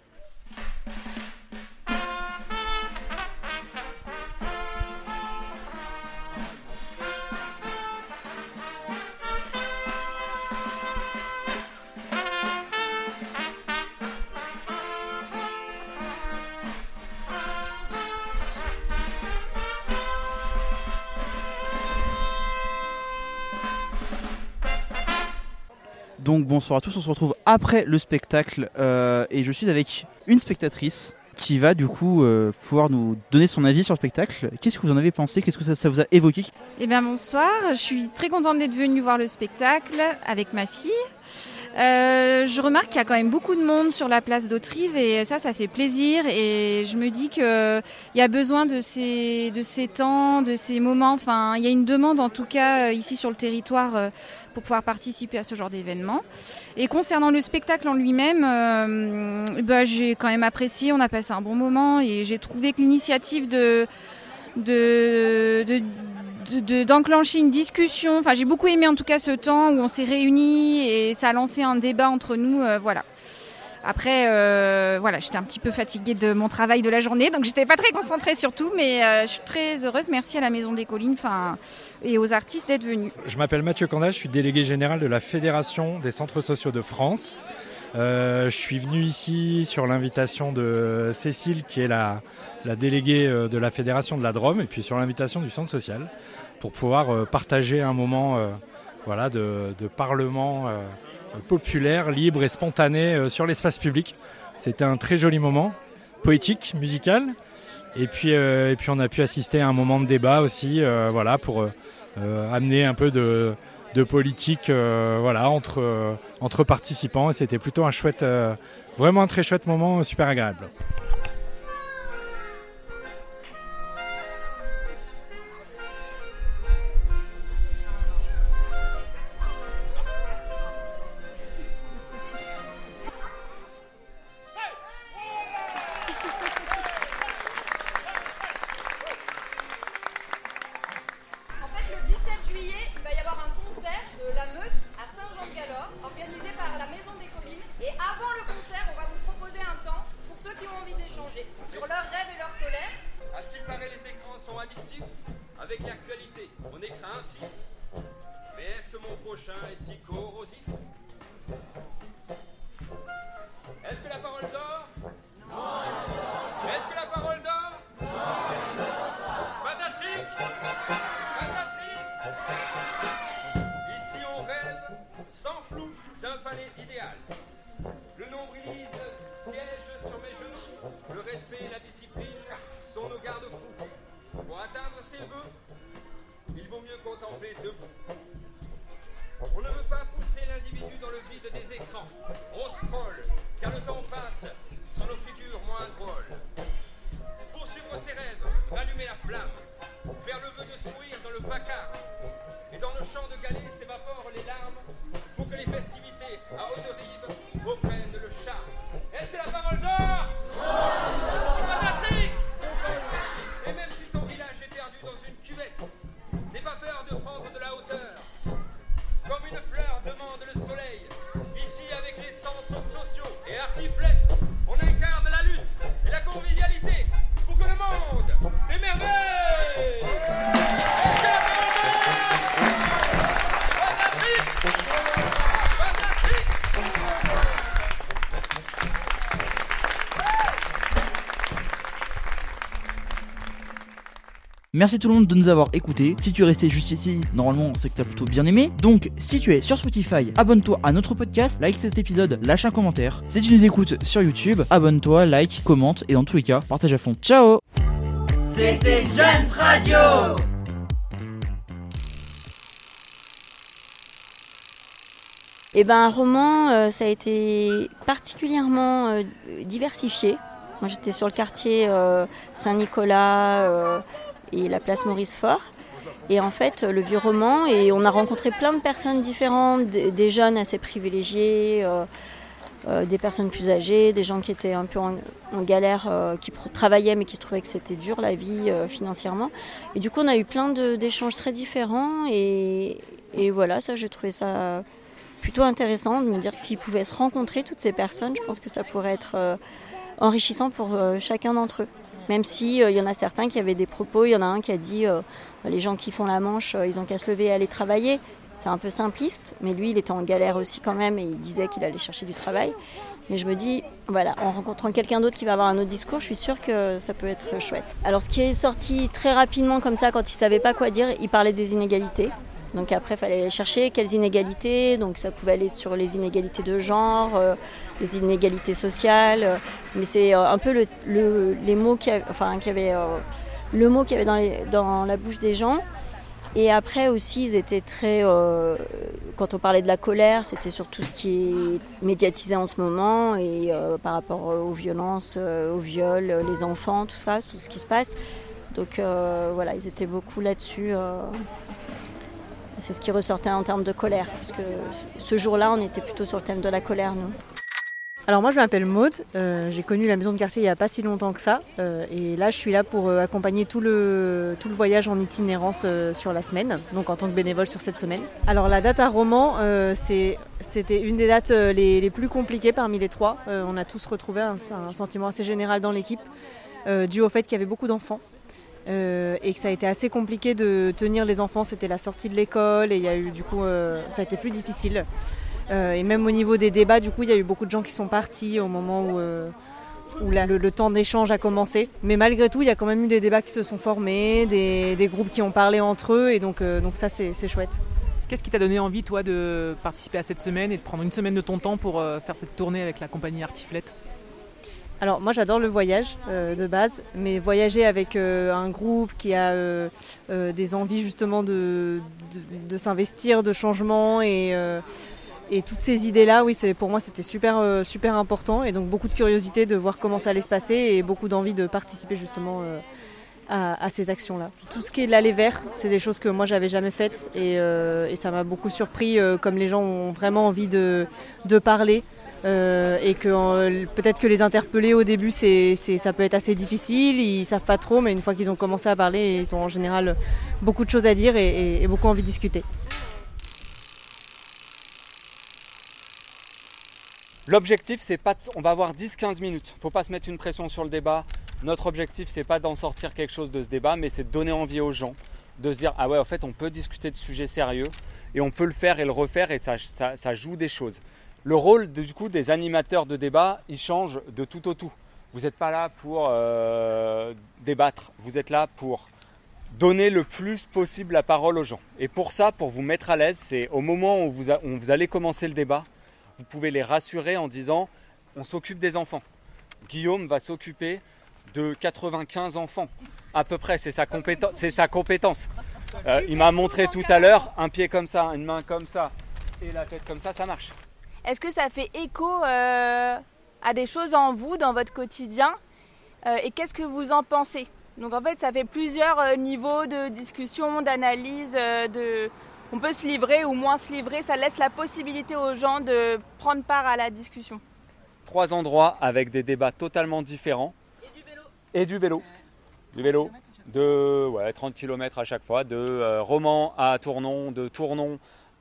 Donc bonsoir à tous, on se retrouve après le spectacle euh, et je suis avec une spectatrice qui va du coup euh, pouvoir nous donner son avis sur le spectacle. Qu'est-ce que vous en avez pensé? Qu'est-ce que ça, ça vous a évoqué? Eh bien bonsoir, je suis très contente d'être venue voir le spectacle avec ma fille. Euh, je remarque qu'il y a quand même beaucoup de monde sur la place d'Autrive et ça, ça fait plaisir et je me dis qu'il y a besoin de ces, de ces temps, de ces moments. Enfin, il y a une demande en tout cas ici sur le territoire pour pouvoir participer à ce genre d'événement. Et concernant le spectacle en lui-même, euh, bah, j'ai quand même apprécié, on a passé un bon moment et j'ai trouvé que l'initiative de... de, de De, de, d'enclencher une discussion. Enfin, j'ai beaucoup aimé en tout cas ce temps où on s'est réunis et ça a lancé un débat entre nous. Euh, voilà. Après, euh, voilà, j'étais un petit peu fatiguée de mon travail de la journée, donc j'étais pas très concentrée sur tout, mais euh, je suis très heureuse. Merci à la Maison des Collines, enfin, et aux artistes d'être venus. Je m'appelle Mathieu Canda, je suis délégué général de la Fédération des centres sociaux de France. Euh, je suis venu ici sur l'invitation de Cécile, qui est la, la déléguée de la Fédération de la Drôme, et puis sur l'invitation du centre social, pour pouvoir partager un moment euh, voilà, de, de parlement euh, populaire, libre et spontané euh, sur l'espace public. C'était un très joli moment, poétique, musical, et puis, euh, et puis on a pu assister à un moment de débat aussi, euh, voilà, pour euh, amener un peu de... de politique euh, voilà, entre, euh, entre participants et c'était plutôt un chouette, euh, vraiment un très chouette moment, super agréable. Merci tout le monde de nous avoir écoutés. Si tu es resté juste ici, normalement c'est que tu as plutôt bien aimé. Donc si tu es sur Spotify, abonne-toi à notre podcast, like cet épisode, lâche un commentaire. Si tu nous écoutes sur YouTube, abonne-toi, like, commente et dans tous les cas, partage à fond. Ciao. C'était Jeunes Radio. Eh ben un roman, euh, ça a été particulièrement euh, diversifié. Moi j'étais sur le quartier euh, Saint-Nicolas euh, et la place Maurice-Faure. Et en fait, le vieux roman, et on a rencontré plein de personnes différentes, des, des jeunes assez privilégiés, euh, euh, des personnes plus âgées, des gens qui étaient un peu en, en galère, euh, qui pr- travaillaient mais qui trouvaient que c'était dur la vie euh, financièrement. Et du coup, on a eu plein de, d'échanges très différents et, et voilà, ça j'ai trouvé ça plutôt intéressant de me dire que s'ils pouvaient se rencontrer, toutes ces personnes, je pense que ça pourrait être euh, enrichissant pour euh, chacun d'entre eux. Même si euh, y en a certains qui avaient des propos, il y en a un qui a dit euh, les gens qui font la manche, euh, ils ont qu'à se lever et aller travailler. C'est un peu simpliste, mais lui, il était en galère aussi quand même et il disait qu'il allait chercher du travail. Mais je me dis, voilà, en rencontrant quelqu'un d'autre qui va avoir un autre discours, je suis sûre que ça peut être chouette. Alors, ce qui est sorti très rapidement comme ça, quand il ne savait pas quoi dire, il parlait des inégalités. Donc après, il fallait aller chercher quelles inégalités. Donc ça pouvait aller sur les inégalités de genre, euh, les inégalités sociales. Euh, mais c'est euh, un peu le, le, les mots qui, enfin, qui avaient, euh, le mot qu'il y avait dans, les, dans la bouche des gens. Et après aussi, ils étaient très... Euh, quand on parlait de la colère, c'était sur tout ce qui est médiatisé en ce moment. Et euh, par rapport aux violences, euh, aux viols, les enfants, tout ça, tout ce qui se passe. Donc euh, voilà, ils étaient beaucoup là-dessus. Euh, c'est ce qui ressortait en termes de colère. Parce que ce jour-là, on était plutôt sur le thème de la colère, nous. Alors moi je m'appelle Maude, euh, j'ai connu la maison de quartier il n'y a pas si longtemps que ça euh, et là je suis là pour euh, accompagner tout le, tout le voyage en itinérance euh, sur la semaine, donc en tant que bénévole sur cette semaine. Alors la date à Romans, euh, c'est, c'était une des dates euh, les, les plus compliquées parmi les trois. Euh, on a tous retrouvé un, un sentiment assez général dans l'équipe euh, dû au fait qu'il y avait beaucoup d'enfants. Euh, et que ça a été assez compliqué de tenir les enfants, c'était la sortie de l'école et il y a eu du coup euh, ça a été plus difficile. Euh, et même au niveau des débats, du coup, il y a eu beaucoup de gens qui sont partis au moment où, euh, où la, le, le temps d'échange a commencé. Mais malgré tout, il y a quand même eu des débats qui se sont formés, des, des groupes qui ont parlé entre eux, et donc, euh, donc ça, c'est, c'est chouette. Qu'est-ce qui t'a donné envie, toi, de participer à cette semaine et de prendre une semaine de ton temps pour euh, faire cette tournée avec la compagnie Artiflette ? Alors moi j'adore le voyage euh, de base, mais voyager avec euh, un groupe qui a euh, euh, des envies justement de, de, de s'investir, de changement et... Euh, Et toutes ces idées-là, oui, c'est, pour moi, c'était super, euh, super important. Et donc, beaucoup de curiosité de voir comment ça allait se passer et beaucoup d'envie de participer justement euh, à, à ces actions-là. Tout ce qui est de l'allée vert, c'est des choses que moi, j'avais jamais faites. Et, euh, et ça m'a beaucoup surpris, euh, comme les gens ont vraiment envie de, de parler. Euh, et que euh, peut-être que les interpeller au début, c'est, c'est, ça peut être assez difficile. Ils savent pas trop, mais une fois qu'ils ont commencé à parler, ils ont en général beaucoup de choses à dire et, et, et beaucoup envie de discuter. L'objectif, c'est pas de... on va avoir dix à quinze minutes. Faut pas se mettre une pression sur le débat. Notre objectif, c'est pas d'en sortir quelque chose de ce débat, mais c'est de donner envie aux gens, de se dire ah ouais, en fait, on peut discuter de sujets sérieux et on peut le faire et le refaire et ça, ça, ça joue des choses. Le rôle du coup des animateurs de débat, il change de tout au tout. Vous n'êtes pas là pour euh, débattre, vous êtes là pour donner le plus possible la parole aux gens. Et pour ça, pour vous mettre à l'aise, c'est au moment où vous, a... où vous allez commencer le débat. Vous pouvez les rassurer en disant on s'occupe des enfants. Guillaume va s'occuper de quatre-vingt-quinze enfants. À peu près, c'est sa, compéten- c'est sa compétence. Euh, il m'a montré tout à l'heure un pied comme ça, une main comme ça et la tête comme ça, ça marche. Est-ce que ça fait écho euh, à des choses en vous, dans votre quotidien euh, et qu'est-ce que vous en pensez ? Donc en fait, ça fait plusieurs euh, niveaux de discussion, d'analyse, euh, de... On peut se livrer ou moins se livrer, ça laisse la possibilité aux gens de prendre part à la discussion. Trois endroits avec des débats totalement différents. Et du vélo. Et du vélo. Du vélo. De ouais, trente kilomètres à chaque fois. De euh, Romans à Tournon, de Tournon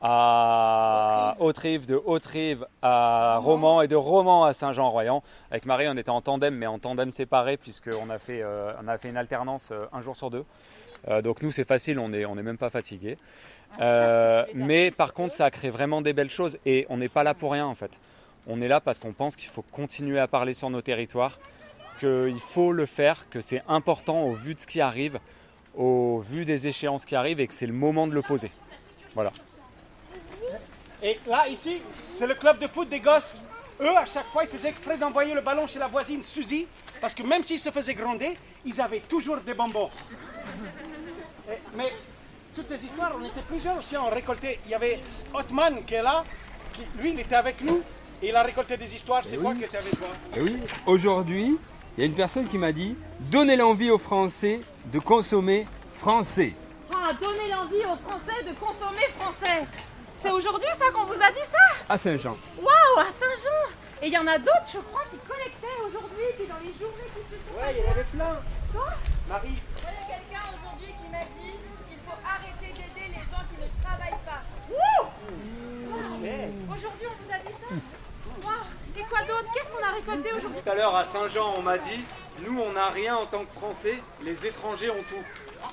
à Hauterive, de Hauterive à Romans et de Romans à Saint-Jean-Royan. Avec Marie, on était en tandem, mais en tandem séparé puisqu'on a fait, euh, on a fait une alternance euh, un jour sur deux. Euh, donc nous, c'est facile, on n'est on est même pas fatigué. Euh, mais par contre, ça crée vraiment des belles choses et on n'est pas là pour rien en fait. On est là parce qu'on pense qu'il faut continuer à parler sur nos territoires, qu'il faut le faire, que c'est important au vu de ce qui arrive, au vu des échéances qui arrivent et que c'est le moment de le poser. Voilà. Et là, ici, c'est le club de foot des gosses. Eux, à chaque fois, ils faisaient exprès d'envoyer le ballon chez la voisine Suzy parce que même s'ils se faisaient gronder, ils avaient toujours des bonbons. Et, mais toutes ces histoires, on était plusieurs aussi, on récoltait. Il y avait Othman qui est là, qui, lui, il était avec nous et il a récolté des histoires. C'est et quoi oui. qui était avec toi? Et oui, aujourd'hui, il y a une personne qui m'a dit « Donnez l'envie aux Français de consommer français ». Ah, donnez l'envie aux Français de consommer français. C'est aujourd'hui ça qu'on vous a dit ça? À Saint-Jean. Waouh, à Saint-Jean. Et il y en a d'autres, je crois, qui collectaient aujourd'hui, puis dans les journées qui se sont... Ouais, il y en avait plein. Quoi? Marie. Moi, il y a quelqu'un aujourd'hui qui m'a dit qu'il faut arrêter d'aider les gens qui ne travaillent pas. Wouh! Okay. Aujourd'hui, on vous a dit ça? Wow. Et quoi d'autre? Qu'est-ce qu'on a récolté aujourd'hui? Tout à l'heure, à Saint-Jean, on m'a dit, nous, on n'a rien en tant que Français, les étrangers ont tout.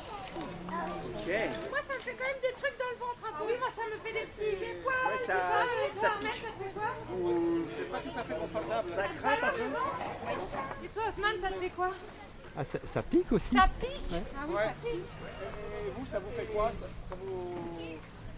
Okay. Moi, ça me fait quand même des trucs dans le ventre un peu. Oui, moi, ça me fait des petits. Mais quoi? Ouais, ça, ça, ça, ça, Ahmed, ça fait quoi? Ou... C'est pas tout à fait confortable. Ça craque un peu. Et toi, Othman, ça te fait quoi? Ah, ça, ça pique aussi. Ça pique? Ouais. Ah oui, ouais. ça pique. Et vous, ça vous fait quoi? ça, ça vous...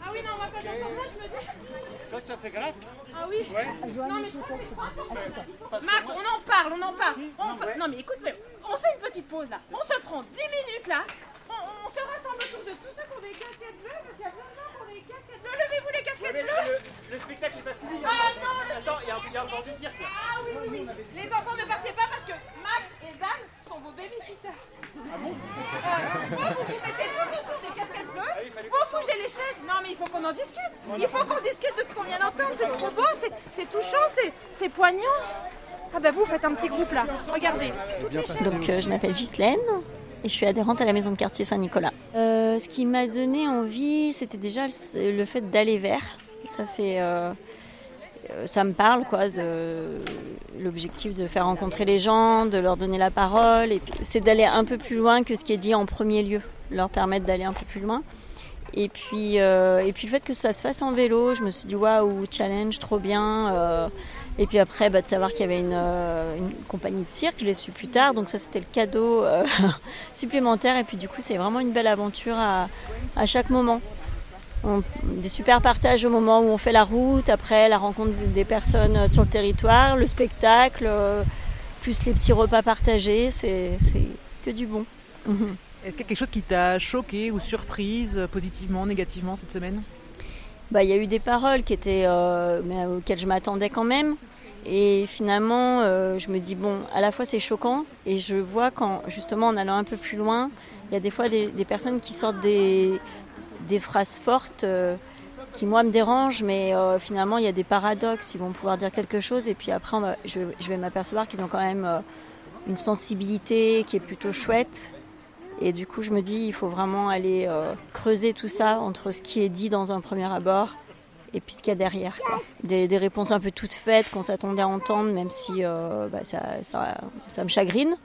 quand j'entends ça, je me dis... Toi, ça te gratte? Ah oui. Ouais. Non, mais je crois que c'est quoi? Max, on en parle, on en parle. On fa- Non, mais écoute, mais on fait une petite pause là. On se prend dix minutes là. On, on se rassemble autour de tous ceux qui ont des casquettes bleues, parce qu'il y a plein de gens qui ont des casquettes bleues. Levez-vous les casquettes bleues. Le, le spectacle n'est pas fini. Ah hein. non, le Attends, il y, a- il y a encore du cirque. là. Ah oui, oui, oui. Les enfants, ne partez pas parce que Max et Dan sont vos babysitters. Ah bon? Vous, vous vous mettez tout autour des casquettes bleues. Faut bouger les chaises. Non, mais il faut qu'on en discute. Il faut qu'on discute de ce qu'on vient d'entendre. C'est trop beau, c'est, c'est touchant, c'est, c'est poignant. Ah bah vous faites un petit groupe là. Regardez. Donc euh, je m'appelle Ghislaine et je suis adhérente à la maison de quartier Saint-Nicolas. Euh, ce qui m'a donné envie, c'était déjà le, le fait d'aller vers. Ça c'est, euh, ça me parle quoi, de l'objectif de faire rencontrer les gens, de leur donner la parole. Et puis c'est d'aller un peu plus loin que ce qui est dit en premier lieu, leur permettre d'aller un peu plus loin. Et puis, euh, et puis le fait que ça se fasse en vélo, je me suis dit waouh, challenge, trop bien. Euh, et puis après, bah, de savoir qu'il y avait une, euh, une compagnie de cirque, je l'ai su plus tard, donc ça c'était le cadeau euh, supplémentaire. Et puis du coup, c'est vraiment une belle aventure à, à chaque moment. On, des super partages au moment où on fait la route, après la rencontre des personnes sur le territoire, le spectacle, euh, plus les petits repas partagés, c'est, c'est que du bon. Est-ce qu'il y a quelque chose qui t'a choqué ou surprise, positivement, négativement, cette semaine? Bah, il y a eu des paroles qui étaient, euh, mais auxquelles je m'attendais quand même. Et finalement, euh, je me dis, bon, à la fois c'est choquant, et je vois quand, justement, en allant un peu plus loin, il y a des fois des, des personnes qui sortent des, des phrases fortes euh, qui, moi, me dérangent, mais euh, finalement, il y a des paradoxes. Ils vont pouvoir dire quelque chose, et puis après, on va, je, je vais m'apercevoir qu'ils ont quand même euh, une sensibilité qui est plutôt chouette. Et du coup, je me dis, il faut vraiment aller euh, creuser tout ça entre ce qui est dit dans un premier abord et puis ce qu'il y a derrière, quoi. Des, des réponses un peu toutes faites qu'on s'attendait à entendre, même si euh, bah, ça, ça, ça me chagrine.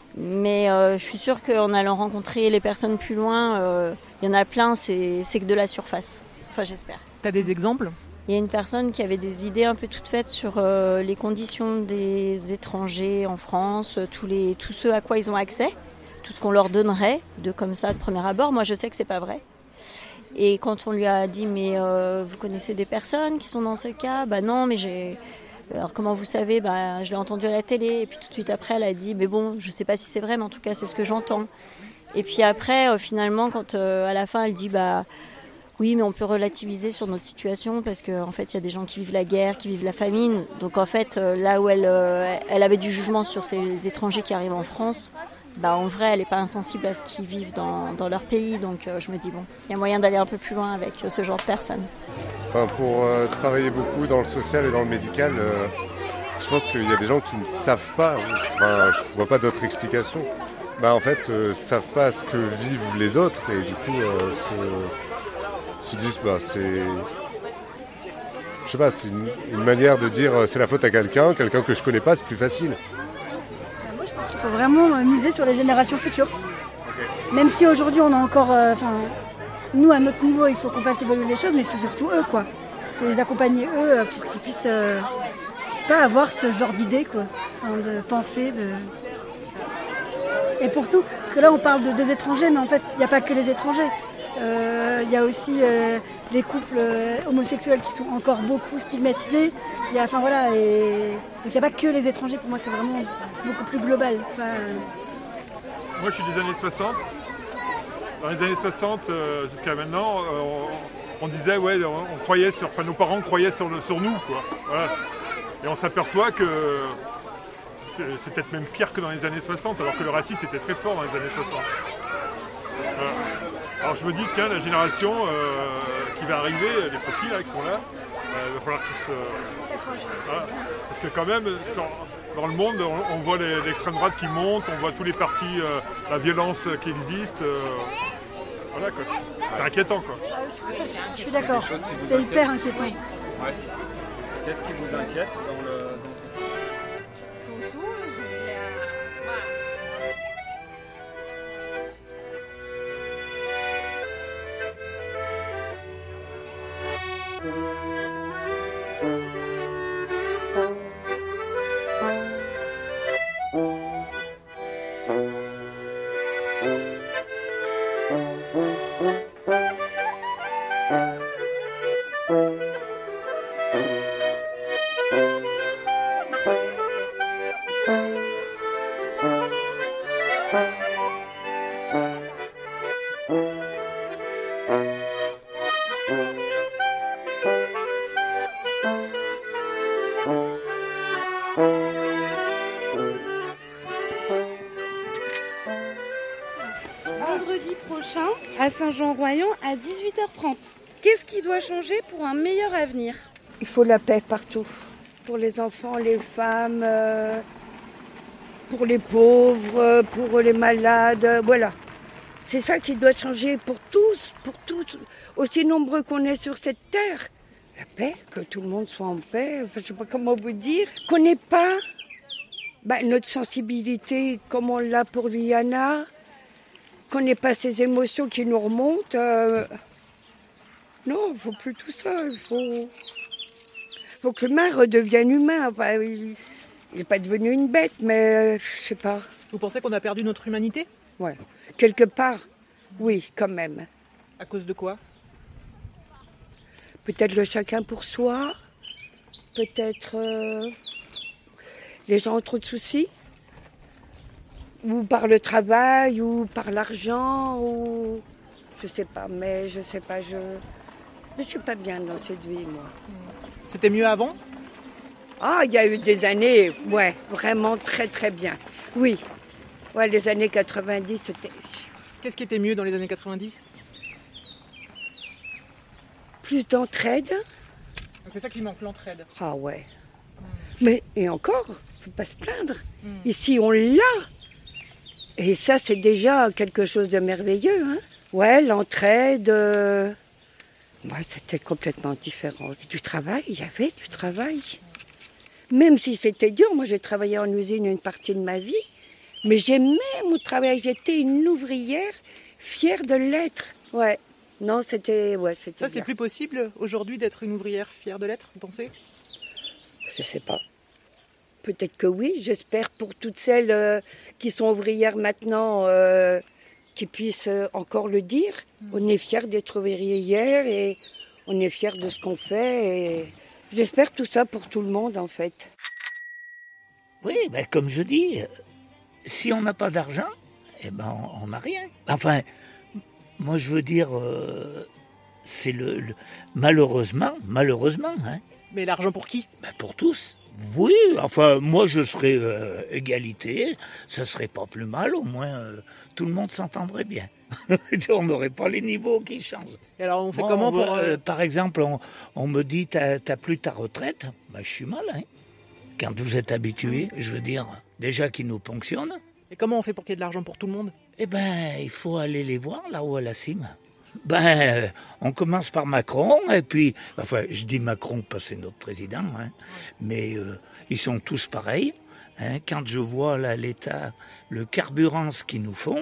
Mais euh, je suis sûre qu'en allant rencontrer les personnes plus loin, euh, il y en a plein, c'est, c'est que de la surface. Enfin, j'espère. T'as des exemples? Il y a une personne qui avait des idées un peu toutes faites sur euh, les conditions des étrangers en France, tous, les, tous ceux à quoi ils ont accès. Tout ce qu'on leur donnerait de comme ça de premier abord. Moi, je sais que c'est pas vrai. Et quand on lui a dit, mais euh, vous connaissez des personnes qui sont dans ce cas? Bah non, mais j'ai. Alors comment vous savez? Bah je l'ai entendu à la télé. Et puis tout de suite après, elle a dit, mais bon, je sais pas si c'est vrai, mais en tout cas, c'est ce que j'entends. Et puis après, euh, finalement, quand euh, à la fin, elle dit, bah oui, mais on peut relativiser sur notre situation parce qu'en en fait, il y a des gens qui vivent la guerre, qui vivent la famine. Donc en fait, euh, là où elle, euh, elle avait du jugement sur ces étrangers qui arrivent en France. Bah, en vrai, elle n'est pas insensible à ce qu'ils vivent dans, dans leur pays. Donc euh, je me dis, bon, il y a moyen d'aller un peu plus loin avec euh, ce genre de personnes. Enfin, pour euh, travailler beaucoup dans le social et dans le médical, euh, je pense qu'il y a des gens qui ne savent pas, enfin, je ne vois pas d'autre explication, bah, en fait, ne euh, savent pas ce que vivent les autres et du coup euh, se, se disent, bah, c'est... Je sais pas, c'est une, une manière de dire euh, c'est la faute à quelqu'un, quelqu'un que je connais pas, c'est plus facile. Il faut vraiment miser sur les générations futures. Même si aujourd'hui on a encore, enfin, euh, nous à notre niveau il faut qu'on fasse évoluer les choses, mais c'est surtout eux quoi. C'est les accompagner eux pour qu'ils puissent euh, pas avoir ce genre d'idées quoi, enfin, de pensée, de... Et pour tout, parce que là on parle de, des étrangers, mais en fait il n'y a pas que les étrangers. Il euh, y a aussi euh, les couples euh, homosexuels qui sont encore beaucoup stigmatisés. Y a, enfin, voilà, et... Donc il n'y a pas que les étrangers, pour moi c'est vraiment beaucoup plus global. Enfin, euh... Moi je suis des années soixante. Dans les années soixante euh, jusqu'à maintenant, euh, on, on disait, ouais, on, on croyait sur, enfin, nos parents croyaient sur, le, sur nous, quoi. Voilà. Et on s'aperçoit que c'est, c'est peut-être même pire que dans les années soixante, alors que le racisme était très fort dans les années soixante. Voilà. Alors je me dis, tiens, la génération euh, qui va arriver, les petits là qui sont là, euh, il va falloir qu'ils se... Voilà. Parce que quand même, sur, dans le monde, on, on voit les, l'extrême droite qui monte, on voit tous les partis, euh, la violence qui existe. Euh, voilà quoi. C'est inquiétant quoi. Je suis d'accord, c'est hyper inquiétant. Ouais. Qu'est-ce qui vous inquiète dans, le, dans tout ça? Surtout, Vendredi prochain, à Saint-Jean-Royan, à dix-huit heures trente. Qu'est-ce qui doit changer pour un meilleur avenir ? Il faut la paix partout. Pour les enfants, les femmes, euh, pour les pauvres, pour les malades, euh, voilà. C'est ça qui doit changer pour tous, pour tous, aussi nombreux qu'on est sur cette terre. La paix, que tout le monde soit en paix, enfin, je ne sais pas comment vous dire. Qu'on n'ait pas bah, notre sensibilité comme on l'a pour Liana, qu'on n'ait pas ces émotions qui nous remontent. Euh, non, il ne faut plus tout ça, il faut... Il faut que l'humain redevienne humain. Enfin, il n'est pas devenu une bête, mais euh, je sais pas. Vous pensez qu'on a perdu notre humanité ? Ouais. Quelque part, oui, quand même. À cause de quoi ? Peut-être le chacun pour soi. Peut-être euh, les gens ont trop de soucis. Ou par le travail, ou par l'argent, ou... Je sais pas, mais je sais pas, je... Je suis pas bien dans cette vie, moi. C'était mieux avant ? Ah, il y a eu des années, ouais, vraiment très très bien. Oui, ouais, les années quatre-vingt-dix, c'était... Qu'est-ce qui était mieux dans les années quatre-vingt-dix ? Plus d'entraide. C'est ça qui manque, l'entraide. Ah ouais. Mm. Mais, et encore, faut pas se plaindre. Mm. Ici, on l'a. Et ça, c'est déjà quelque chose de merveilleux, hein. Ouais, l'entraide... Euh... Ouais, c'était complètement différent. Du travail, il y avait du travail. Même si c'était dur, moi j'ai travaillé en usine une partie de ma vie, mais j'aimais mon travail, j'étais une ouvrière fière de l'être. Ouais, non, c'était... Ouais, c'était Ça, c'est bien. plus possible aujourd'hui d'être une ouvrière fière de l'être, vous pensez ? Je sais pas. Peut-être que oui, j'espère pour toutes celles euh, qui sont ouvrières maintenant... Euh, qui puissent encore le dire. On est fiers d'être ouvrières et on est fiers de ce qu'on fait. Et j'espère tout ça pour tout le monde, en fait. Oui, ben comme je dis, si on n'a pas d'argent, eh ben on n'a rien. Enfin, moi je veux dire, euh, c'est le, le malheureusement, malheureusement. Hein. Mais l'argent pour qui ? Ben pour tous. Oui, enfin, moi je serais euh, égalité, ça serait pas plus mal, au moins euh, tout le monde s'entendrait bien. On n'aurait pas les niveaux qui changent. Et alors on fait bon, comment on va, pour... Euh... Euh, par exemple, on, on me dit, t'as, t'as plus ta retraite, ben, je suis mal, hein. Quand vous êtes habitué, je veux dire, déjà qu'ils nous ponctionnent. Et comment on fait pour qu'il y ait de l'argent pour tout le monde ? Eh ben, il faut aller les voir là-haut à la cime. Ben, on commence par Macron, et puis, enfin, je dis Macron parce que c'est notre président, hein, mais euh, ils sont tous pareils. Hein, quand je vois là l'état, le carburant ce qu'ils nous font,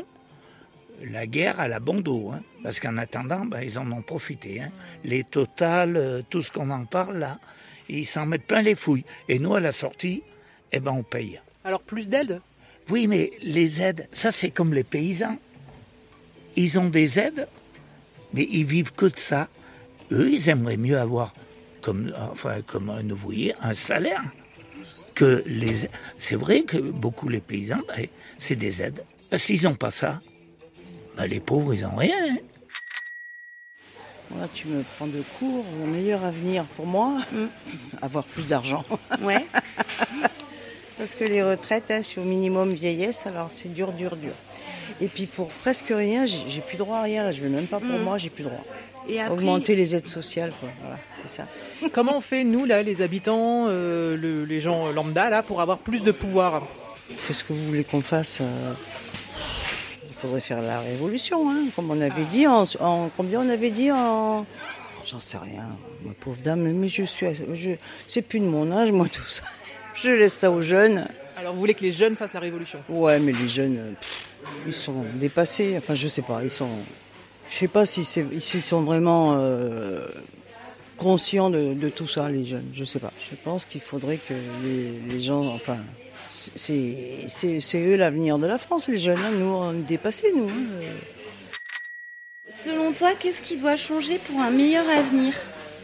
la guerre à la bon dos, hein, parce qu'en attendant, ben, ils en ont profité. Hein. Les Total, euh, tout ce qu'on en parle là, ils s'en mettent plein les fouilles. Et nous, à la sortie, eh ben, on paye. Alors plus d'aides ? Oui, mais les aides, ça c'est comme les paysans. Ils ont des aides, mais ils vivent que de ça. Eux, ils aimeraient mieux avoir, comme, enfin, comme un ouvrier, un salaire. Que les... C'est vrai que beaucoup les paysans, ben, c'est des aides. S'ils n'ont pas ça, ben, les pauvres, ils n'ont rien. Hein. Voilà, tu me prends de court. Le meilleur avenir pour moi, mmh. avoir plus d'argent. Ouais. Parce que les retraites, hein, c'est au minimum vieillesse, alors c'est dur, dur, dur. Et puis pour presque rien, j'ai, j'ai plus droit à rien. Là, je ne veux même pas pour mmh. moi, j'ai plus droit. Et après... Augmenter les aides sociales, quoi. Voilà, c'est ça. Comment on fait, nous, là, les habitants, euh, le, les gens lambda, là, pour avoir plus de pouvoir ? Qu'est-ce que vous voulez qu'on fasse ? Il faudrait faire la révolution, hein, comme on avait dit. En, en, combien on avait dit en... J'en sais rien, ma pauvre dame, mais je suis... Je, c'est plus de mon âge, moi, tout ça. Je laisse ça aux jeunes. Alors, vous voulez que les jeunes fassent la révolution ? Ouais, mais les jeunes, pff, ils sont dépassés. Enfin, je sais pas, ils sont... Je sais pas si c'est, s'ils sont vraiment euh, conscients de, de tout ça, les jeunes. Je sais pas. Je pense qu'il faudrait que les, les gens... Enfin, c'est, c'est, c'est eux l'avenir de la France, les jeunes. Hein. Nous, on est dépassés, nous. Hein. Selon toi, qu'est-ce qui doit changer pour un meilleur avenir ?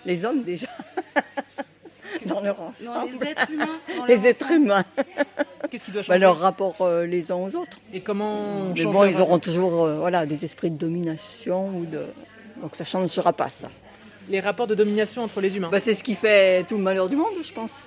Les hommes déjà. Dans leur ensemble. Non, les êtres humains. dans Les leur êtres ensemble. humains. Qu'est-ce qui doit Bah, changer leur rapport euh, les uns aux autres. Et comment on Mais change bon, le ils rapport auront toujours euh, voilà, des esprits de domination. Ou de... Donc ça ne changera pas, ça. Les rapports de domination entre les humains. Bah, c'est ce qui fait tout le malheur du monde, je pense.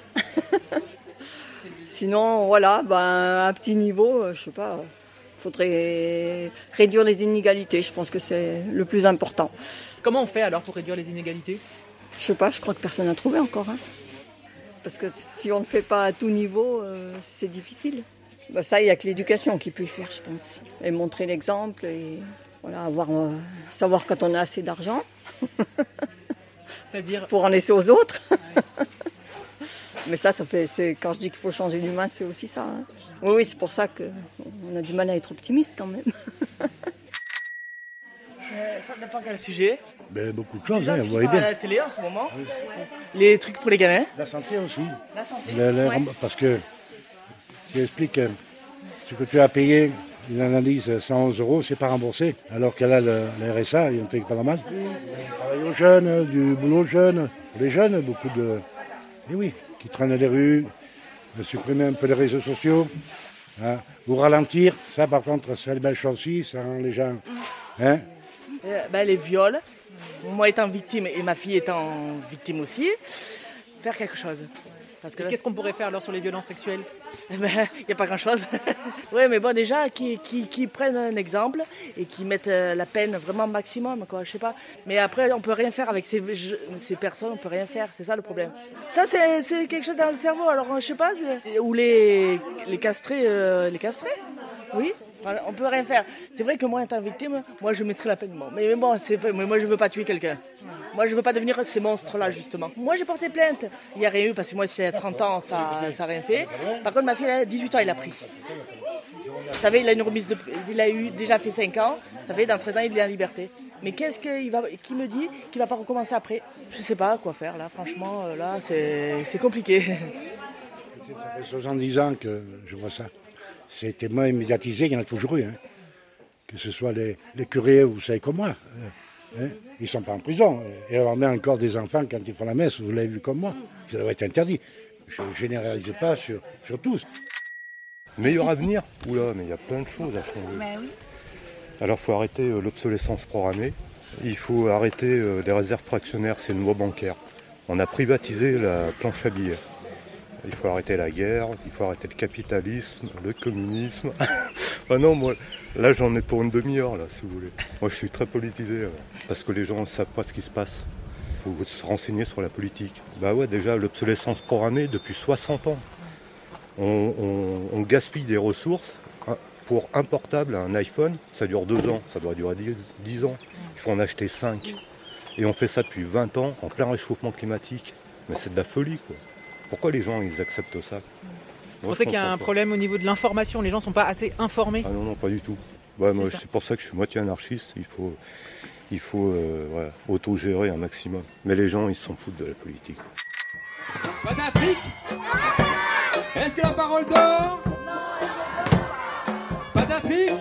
Sinon, voilà, bah, à un petit niveau, euh, je sais pas, il faudrait réduire les inégalités. Je pense que c'est le plus important. Comment on fait alors pour réduire les inégalités? Je sais pas, je crois que personne n'a trouvé encore. Hein. Parce que si on ne le fait pas à tout niveau, euh, c'est difficile. Bah, ça, il n'y a que l'éducation qui peut y faire, je pense. Et montrer l'exemple et voilà, avoir, euh, savoir quand on a assez d'argent. C'est-à-dire pour en laisser aux autres. Mais ça, ça fait, c'est, quand je dis qu'il faut changer l'humain, c'est aussi ça. Hein. Oui, oui, c'est pour ça qu'on a du mal à être optimiste quand même. Euh, ça dépend quel sujet. Ben, beaucoup de choses, Déjà, hein, ce vous qui voyez parle bien. à la télé en ce moment. Oui. Les trucs pour les gamins. La santé aussi. La santé. Le- le- Ouais. Parce que tu expliques que ce que tu as payé, une analyse cent onze euros, c'est pas remboursé. Alors que là, le, le R S A, il y a un truc pas normal. Travail aux jeunes, du boulot aux jeunes. Les jeunes, beaucoup de. Et oui, qui traînent les rues, de supprimer un peu les réseaux sociaux, hein, ou ralentir. Ça, par contre, c'est une belle chose aussi, ça rend les gens. Hein, Euh, ben, les viols, moi étant victime et ma fille étant victime aussi, faire quelque chose. Parce que Et là, qu'est-ce qu'on pourrait faire alors sur les violences sexuelles? il n'y a pas grand-chose. Oui, mais bon, déjà, qui, qui, qui prennent un exemple et qui mettent euh, la peine vraiment maximum, quoi, je sais pas. Mais après, on peut rien faire avec ces, je- ces personnes, on peut rien faire, c'est ça le problème. Ça, c'est c'est quelque chose dans le cerveau, alors je sais pas, c'est- ou les, les castrés, euh, les castrés, oui. Voilà, on peut rien faire. C'est vrai que moi, étant victime, moi, je mettrais la peine de mort. Mais, mais bon, c'est, mais moi, je veux pas tuer quelqu'un. Moi, je veux pas devenir ces monstres-là, justement. Moi, j'ai porté plainte. Il n'y a rien eu, parce que moi, c'est à trente ans, ça n'a rien fait. Par contre, ma fille, elle a dix-huit ans, il a pris. Vous savez, il a une remise de... Il a eu déjà fait cinq ans. Ça fait, dans treize ans, il est en liberté. Mais qu'est-ce qu'il va... qui me dit qu'il va pas recommencer après? Je sais pas quoi faire, là. Franchement, euh, là, c'est, c'est compliqué. ça fait soixante-dix ans que je vois ça. C'est tellement médiatisé, il y en a toujours eu. Hein. Que ce soit les, les curés, vous savez comme moi. Hein. Ils ne sont pas en prison. Et on met encore des enfants quand ils font la messe, vous l'avez vu comme moi. Ça doit être interdit. Je ne généralise pas sur, sur tous. Meilleur avenir? Oula, mais il y a plein de choses à changer. Bah oui. Alors il faut arrêter euh, l'obsolescence programmée. Il faut arrêter euh, les réserves fractionnaires, c'est une loi bancaire. On a privatisé la planche à billets. Il faut arrêter la guerre, il faut arrêter le capitalisme, le communisme. Ah non, moi, là j'en ai pour une demi-heure, là, si vous voulez. Moi je suis très politisé, euh, parce que les gens ne savent pas ce qui se passe. Il faut se renseigner sur la politique. Bah ouais, déjà l'obsolescence programmée depuis soixante ans. On, on- on gaspille des ressources. Hein, pour un portable, un iPhone, ça dure deux ans, ça doit durer dix, dix ans. Il faut en acheter cinq. Et on fait ça depuis vingt ans, en plein réchauffement climatique. Mais c'est de la folie, quoi. Pourquoi les gens, ils acceptent ça? Vous Moi, pensez je qu'il y a comprends un pas. problème au niveau de l'information? Les gens sont pas assez informés? Ah non, non, pas du tout. Ouais, moi, C'est ça. c'est pour ça que je suis moitié anarchiste. Il faut, il faut euh, voilà, autogérer un maximum. Mais les gens, ils s'en foutent de la politique. Patatric. Est-ce que la parole d'or? Patatric.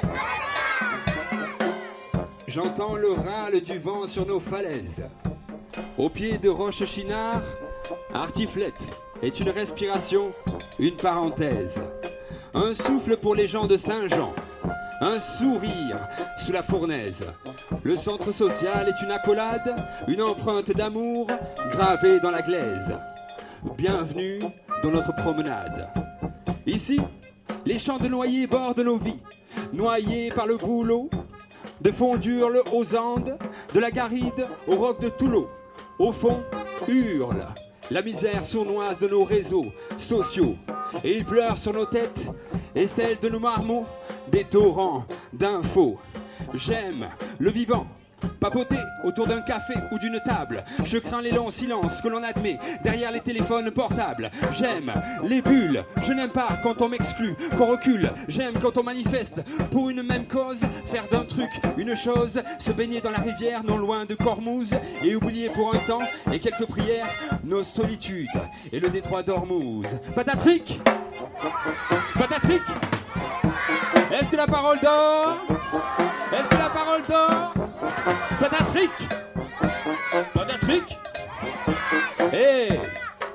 J'entends le râle du vent sur nos falaises. Au pied de Roche-Chinard, Artiflette est une respiration, une parenthèse. Un souffle pour les gens de Saint-Jean. Un sourire sous la fournaise. Le centre social est une accolade, une empreinte d'amour gravée dans la glaise. Bienvenue dans notre promenade. Ici, les champs de noyer bordent nos vies, noyés par le goulot, de Fondurle aux Andes, de la Garrigue au roc de Toulon. Au fond, hurle la misère sournoise de nos réseaux sociaux. Et il pleure sur nos têtes et celles de nos marmots des torrents d'infos. J'aime le vivant, papoter autour d'un café ou d'une table. Je crains les longs silences que l'on admet derrière les téléphones portables. J'aime les bulles, je n'aime pas quand on m'exclut, qu'on recule. J'aime quand on manifeste pour une même cause, faire d'un truc une chose, se baigner dans la rivière non loin de Cormouze et oublier pour un temps et quelques prières nos solitudes et le détroit d'Ormuz. Patatric, Patatric, est-ce que la parole d'or? Est-ce que la parole d'or? Patatric, Patatric,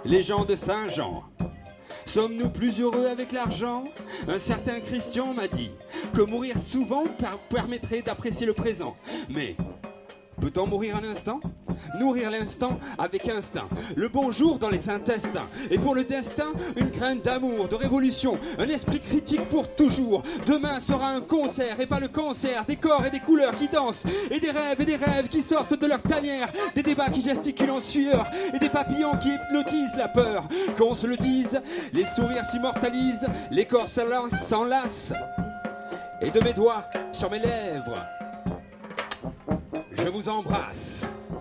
les gens de Saint-Jean. Sommes-nous plus heureux avec l'argent? Un certain Christian m'a dit que mourir souvent permettrait d'apprécier le présent. Mais peut-on mourir un instant? Nourrir l'instant avec instinct, le bonjour dans les intestins. Et pour le destin, une crainte d'amour, de révolution, un esprit critique pour toujours. Demain sera un concert et pas le cancer, des corps et des couleurs qui dansent, et des rêves et des rêves qui sortent de leur tanière, des débats qui gesticulent en sueur, et des papillons qui hypnotisent la peur. Qu'on se le dise, les sourires s'immortalisent, les corps s'enlacent, et de mes doigts sur mes lèvres, je vous embrasse.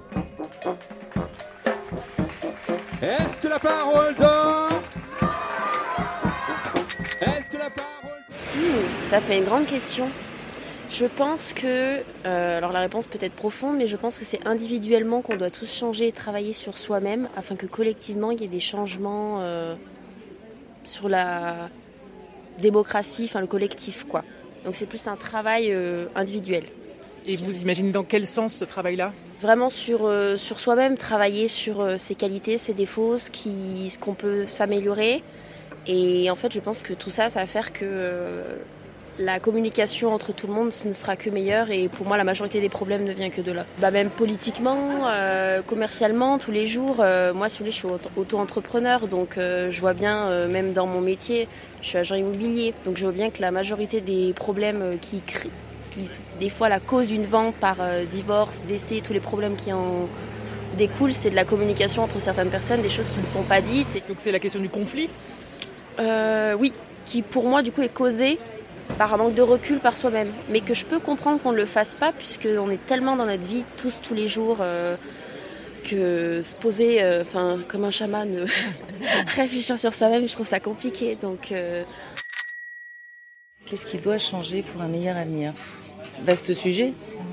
Est-ce que la parole d'or? Est-ce que la parole... Mmh, ça fait une grande question. Je pense que, euh, alors la réponse peut être profonde, mais je pense que c'est individuellement qu'on doit tous changer et travailler sur soi-même afin que collectivement il y ait des changements euh, sur la démocratie, enfin le collectif, quoi. Donc c'est plus un travail euh, individuel. Et vous imaginez dans quel sens ce travail-là? Vraiment sur, euh, sur soi-même, travailler sur euh, ses qualités, ses défauts, ce, qui, ce qu'on peut s'améliorer. Et en fait, je pense que tout ça, ça va faire que euh, la communication entre tout le monde ce ne sera que meilleure. Et pour moi, la majorité des problèmes ne vient que de là. Bah, même politiquement, euh, commercialement, tous les jours. Euh, moi, si vous voulez, je suis auto-entrepreneur. Donc, euh, je vois bien, euh, même dans mon métier, je suis agent immobilier. Donc, je vois bien que la majorité des problèmes qui créent... Qui, des fois la cause d'une vente par euh, divorce, décès, tous les problèmes qui en découlent, c'est de la communication entre certaines personnes, des choses qui ne sont pas dites. Donc c'est la question du conflit euh, Oui, qui pour moi du coup est causée par un manque de recul par soi-même, mais que je peux comprendre qu'on ne le fasse pas puisqu'on est tellement dans notre vie tous tous les jours euh, que se poser euh, enfin, comme un chaman, euh, réfléchir sur soi-même, je trouve ça compliqué. Donc, euh... Qu'est-ce qui doit changer pour un meilleur avenir? Vaste sujet.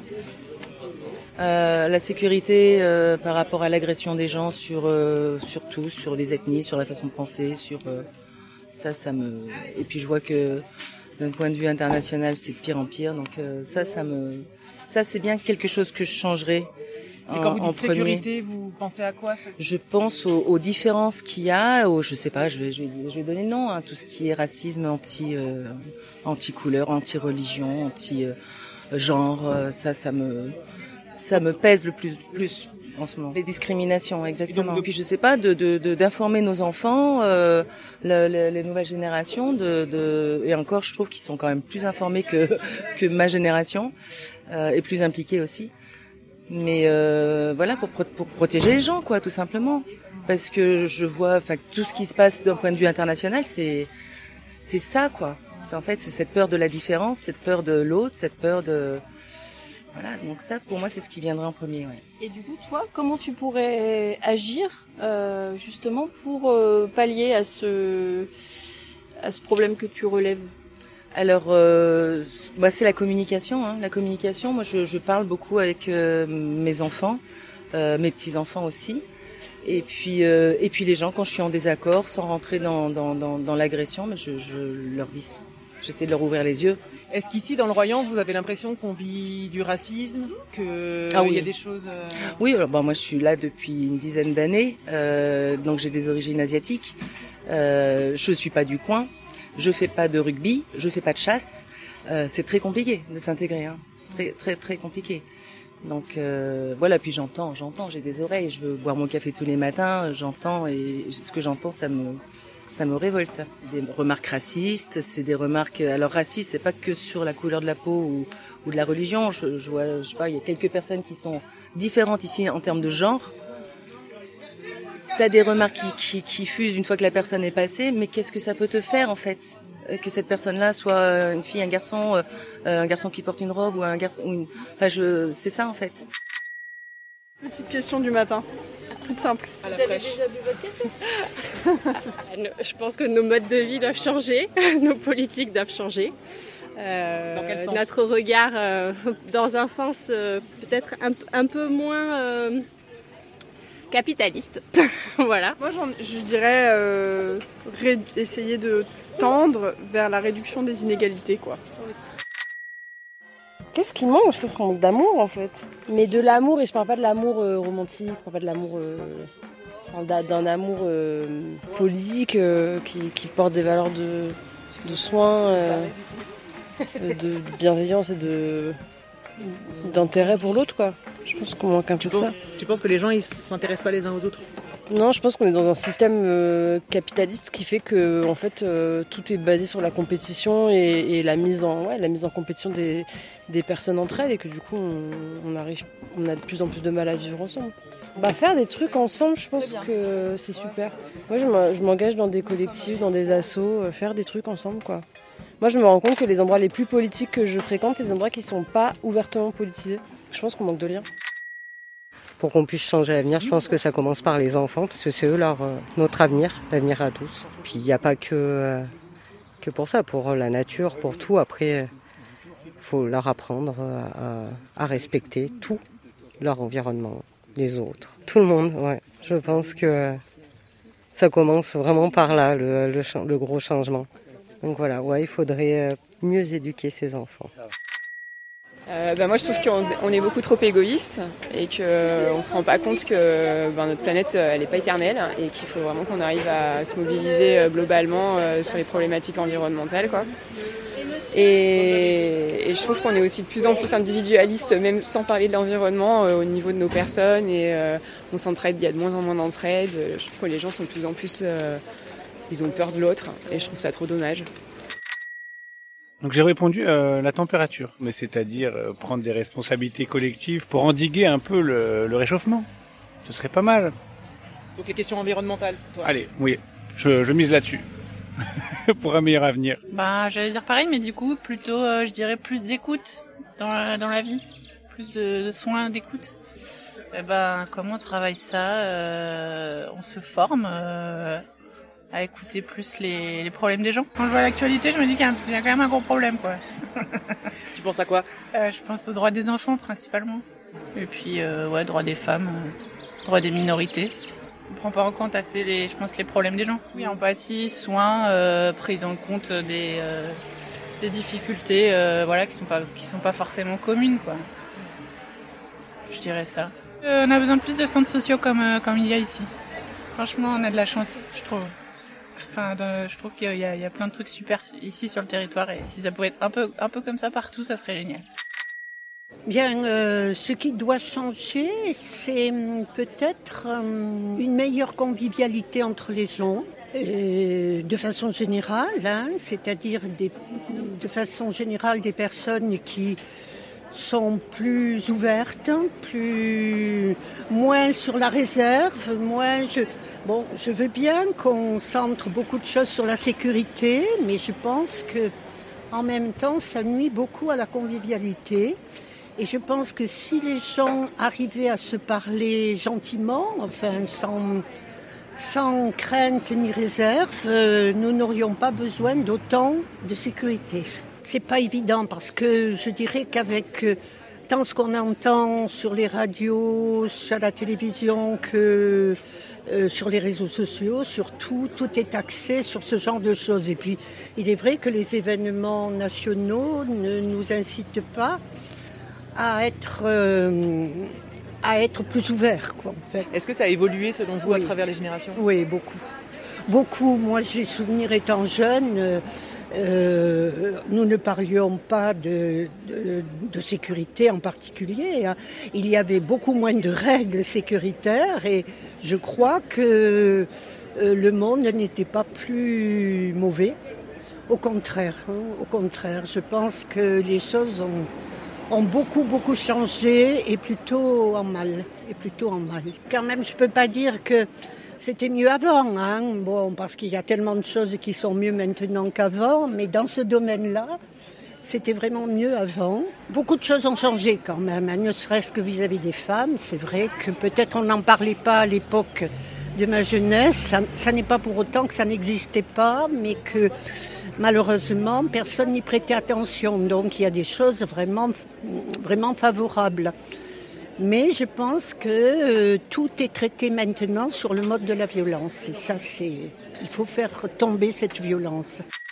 Euh, la sécurité euh, par rapport à l'agression des gens sur, euh, sur tout, sur les ethnies, sur la façon de penser, sur euh, ça, ça me. Et puis je vois que d'un point de vue international, c'est de pire en pire. Donc euh, ça, ça me, ça c'est bien quelque chose que je changerais. Et quand vous dites sécurité, vous pensez à quoi? Je pense aux, aux différences qu'il y a, aux, je sais pas, je vais, je vais, je vais donner le nom, hein, tout ce qui est racisme, anti, euh, anti-couleur, anti-religion, anti-genre, euh, ça, ça me, ça me pèse le plus, plus en ce moment. Les discriminations, exactement. Et, donc, de... Puis je sais pas, de, de, de d'informer nos enfants, euh, le, le, les nouvelles générations, de, de, et encore, je trouve qu'ils sont quand même plus informés que que ma génération, euh, et plus impliqués aussi. Mais euh, voilà, pour, pour protéger les gens, quoi, tout simplement. Parce que je vois, enfin, tout ce qui se passe d'un point de vue international, c'est c'est ça, quoi. C'est en fait, c'est cette peur de la différence, cette peur de l'autre, cette peur de voilà. Donc ça, pour moi, c'est ce qui viendrait en premier. Ouais. Et du coup, toi, comment tu pourrais agir euh, justement pour euh, pallier à ce à ce problème que tu relèves? Alors, euh, bah, c'est la communication. Hein. La communication, moi, je, je parle beaucoup avec euh, mes enfants, euh, mes petits-enfants aussi. Et puis, euh, et puis les gens, quand je suis en désaccord, sans rentrer dans, dans, dans, dans l'agression, mais je, je leur dis, j'essaie de leur ouvrir les yeux. Est-ce qu'ici, dans le Royan, vous avez l'impression qu'on vit du racisme, que ah, oui. il y a des choses euh... Oui, alors, bah, moi, je suis là depuis une dizaine d'années, euh, donc j'ai des origines asiatiques. Euh, je suis pas du coin. Je fais pas de rugby, je fais pas de chasse. Euh, c'est très compliqué de s'intégrer, hein. Très très très compliqué. Donc euh, voilà, puis j'entends, j'entends, j'ai des oreilles. Je veux boire mon café tous les matins, j'entends et ce que j'entends, ça me ça me révolte. Des remarques racistes, c'est des remarques. Alors racistes, c'est pas que sur la couleur de la peau ou, ou de la religion. Je, je vois, je sais pas, il y a quelques personnes qui sont différentes ici en termes de genre. T'as des remarques qui, qui, qui fusent une fois que la personne est passée, mais qu'est-ce que ça peut te faire en fait, que cette personne-là soit une fille, un garçon, euh, un garçon qui porte une robe ou un garçon, ou une... enfin je, c'est ça en fait. Petite question du matin, toute simple. À la Vous fraîche. Avez déjà bu votre café? Je pense que nos modes de vie doivent changer, nos politiques doivent changer. Euh, dans quel sens? Notre regard, euh, dans un sens euh, peut-être un, un peu moins. Euh, capitaliste. Voilà. Moi, je dirais euh, ré- essayer de tendre vers la réduction des inégalités, quoi. Qu'est-ce qui manque? Je pense qu'on manque d'amour, en fait. Mais de l'amour, et je parle pas de l'amour euh, romantique, je parle pas de l'amour... Euh... parle d'un, d'un amour euh, politique euh, qui, qui porte des valeurs de, de soin, euh, de, de bienveillance et de, d'intérêt pour l'autre, quoi. Je pense qu'on manque un peu de ça. Tu penses que les gens ils s'intéressent pas les uns aux autres? Non, je pense qu'on est dans un système euh, capitaliste qui fait que en fait euh, tout est basé sur la compétition et, et la mise en ouais, la mise en compétition des, des personnes entre elles et que du coup on, on arrive on a de plus en plus de mal à vivre ensemble. Bah faire des trucs ensemble, je pense que c'est super. Moi je m'engage dans des collectifs, dans des assos, euh, faire des trucs ensemble quoi. Moi je me rends compte que les endroits les plus politiques que je fréquente, c'est des endroits qui sont pas ouvertement politisés. Je pense qu'on manque de liens. Pour qu'on puisse changer l'avenir, je pense que ça commence par les enfants, parce que c'est eux leur, euh, notre avenir, l'avenir à tous. Puis il n'y a pas que, euh, que pour ça, pour la nature, pour tout. Après, il faut leur apprendre à, à respecter tout leur environnement, les autres, tout le monde. Ouais. Je pense que ça commence vraiment par là, le, le, le gros changement. Donc voilà, ouais, il faudrait mieux éduquer ces enfants. Euh, bah moi je trouve qu'on on est beaucoup trop égoïste et qu'on ne se rend pas compte que ben, notre planète elle n'est pas éternelle et qu'il faut vraiment qu'on arrive à se mobiliser globalement euh, sur les problématiques environnementales quoi. Et, et je trouve qu'on est aussi de plus en plus individualiste, même sans parler de l'environnement, euh, au niveau de nos personnes et euh, on s'entraide, il y a de moins en moins d'entraide. Je trouve que les gens sont de plus en plus, euh, ils ont peur de l'autre et je trouve ça trop dommage. Donc j'ai répondu euh, la température, mais c'est-à-dire euh, prendre des responsabilités collectives pour endiguer un peu le, le réchauffement. Ce serait pas mal. Donc les questions environnementales. Toi. Allez, oui, je, je mise là-dessus pour un meilleur avenir. Bah j'allais dire pareil, mais du coup plutôt, euh, je dirais plus d'écoute dans la, dans la vie, plus de, de soins d'écoute. Et ben comment on travaille ça euh, On se forme. Euh, à écouter plus les, les problèmes des gens. Quand je vois l'actualité, je me dis qu'il y a, un, il y a quand même un gros problème, quoi. Tu penses à quoi? euh, Je pense aux droits des enfants, principalement. Et puis, euh, ouais, droits des femmes, euh, droits des minorités. On prend pas en compte assez, les, je pense, les problèmes des gens. Oui, empathie, soins, euh, prise en compte des, euh, des difficultés, euh, voilà, qui sont pas, qui sont pas forcément communes, quoi. Je dirais ça. Euh, on a besoin de plus de centres sociaux comme, euh, comme il y a ici. Franchement, on a de la chance, je trouve. Enfin, de, je trouve qu'il y a, il y a plein de trucs super ici sur le territoire et si ça pouvait être un peu, un peu comme ça partout, ça serait génial. Bien, euh, ce qui doit changer, c'est peut-être euh, une meilleure convivialité entre les gens, euh, de façon générale, hein, c'est-à-dire des, de façon générale des personnes qui sont plus ouvertes, plus moins sur la réserve, moins je bon, je veux bien qu'on centre beaucoup de choses sur la sécurité, mais je pense que en même temps, ça nuit beaucoup à la convivialité. Et je pense que si les gens arrivaient à se parler gentiment, enfin sans sans crainte ni réserve, euh, nous n'aurions pas besoin d'autant de sécurité. C'est pas évident parce que je dirais qu'avec euh, tant ce qu'on entend sur les radios, sur la télévision, que euh, sur les réseaux sociaux, surtout, tout est axé sur ce genre de choses. Et puis, il est vrai que les événements nationaux ne nous incitent pas à être, euh, à être plus ouverts, quoi, en fait. Est-ce que ça a évolué selon vous oui. à travers les générations? Oui, beaucoup. Beaucoup. Moi, j'ai souvenir étant jeune... Euh, Euh, nous ne parlions pas de, de, de sécurité en particulier. Hein. Il y avait beaucoup moins de règles sécuritaires et je crois que euh, le monde n'était pas plus mauvais. Au contraire, hein, au contraire, je pense que les choses ont, ont beaucoup, beaucoup changé et plutôt en mal. Et plutôt en mal. Quand même, je ne peux pas dire que c'était mieux avant, hein. Bon, parce qu'il y a tellement de choses qui sont mieux maintenant qu'avant, mais dans ce domaine-là, c'était vraiment mieux avant. Beaucoup de choses ont changé quand même, hein, ne serait-ce que vis-à-vis des femmes. C'est vrai que peut-être on n'en parlait pas à l'époque de ma jeunesse, ça, ça n'est pas pour autant que ça n'existait pas, mais que malheureusement, personne n'y prêtait attention. Donc il y a des choses vraiment, vraiment favorables. Mais je pense que euh, tout est traité maintenant sur le mode de la violence. Et ça, c'est, il faut faire tomber cette violence.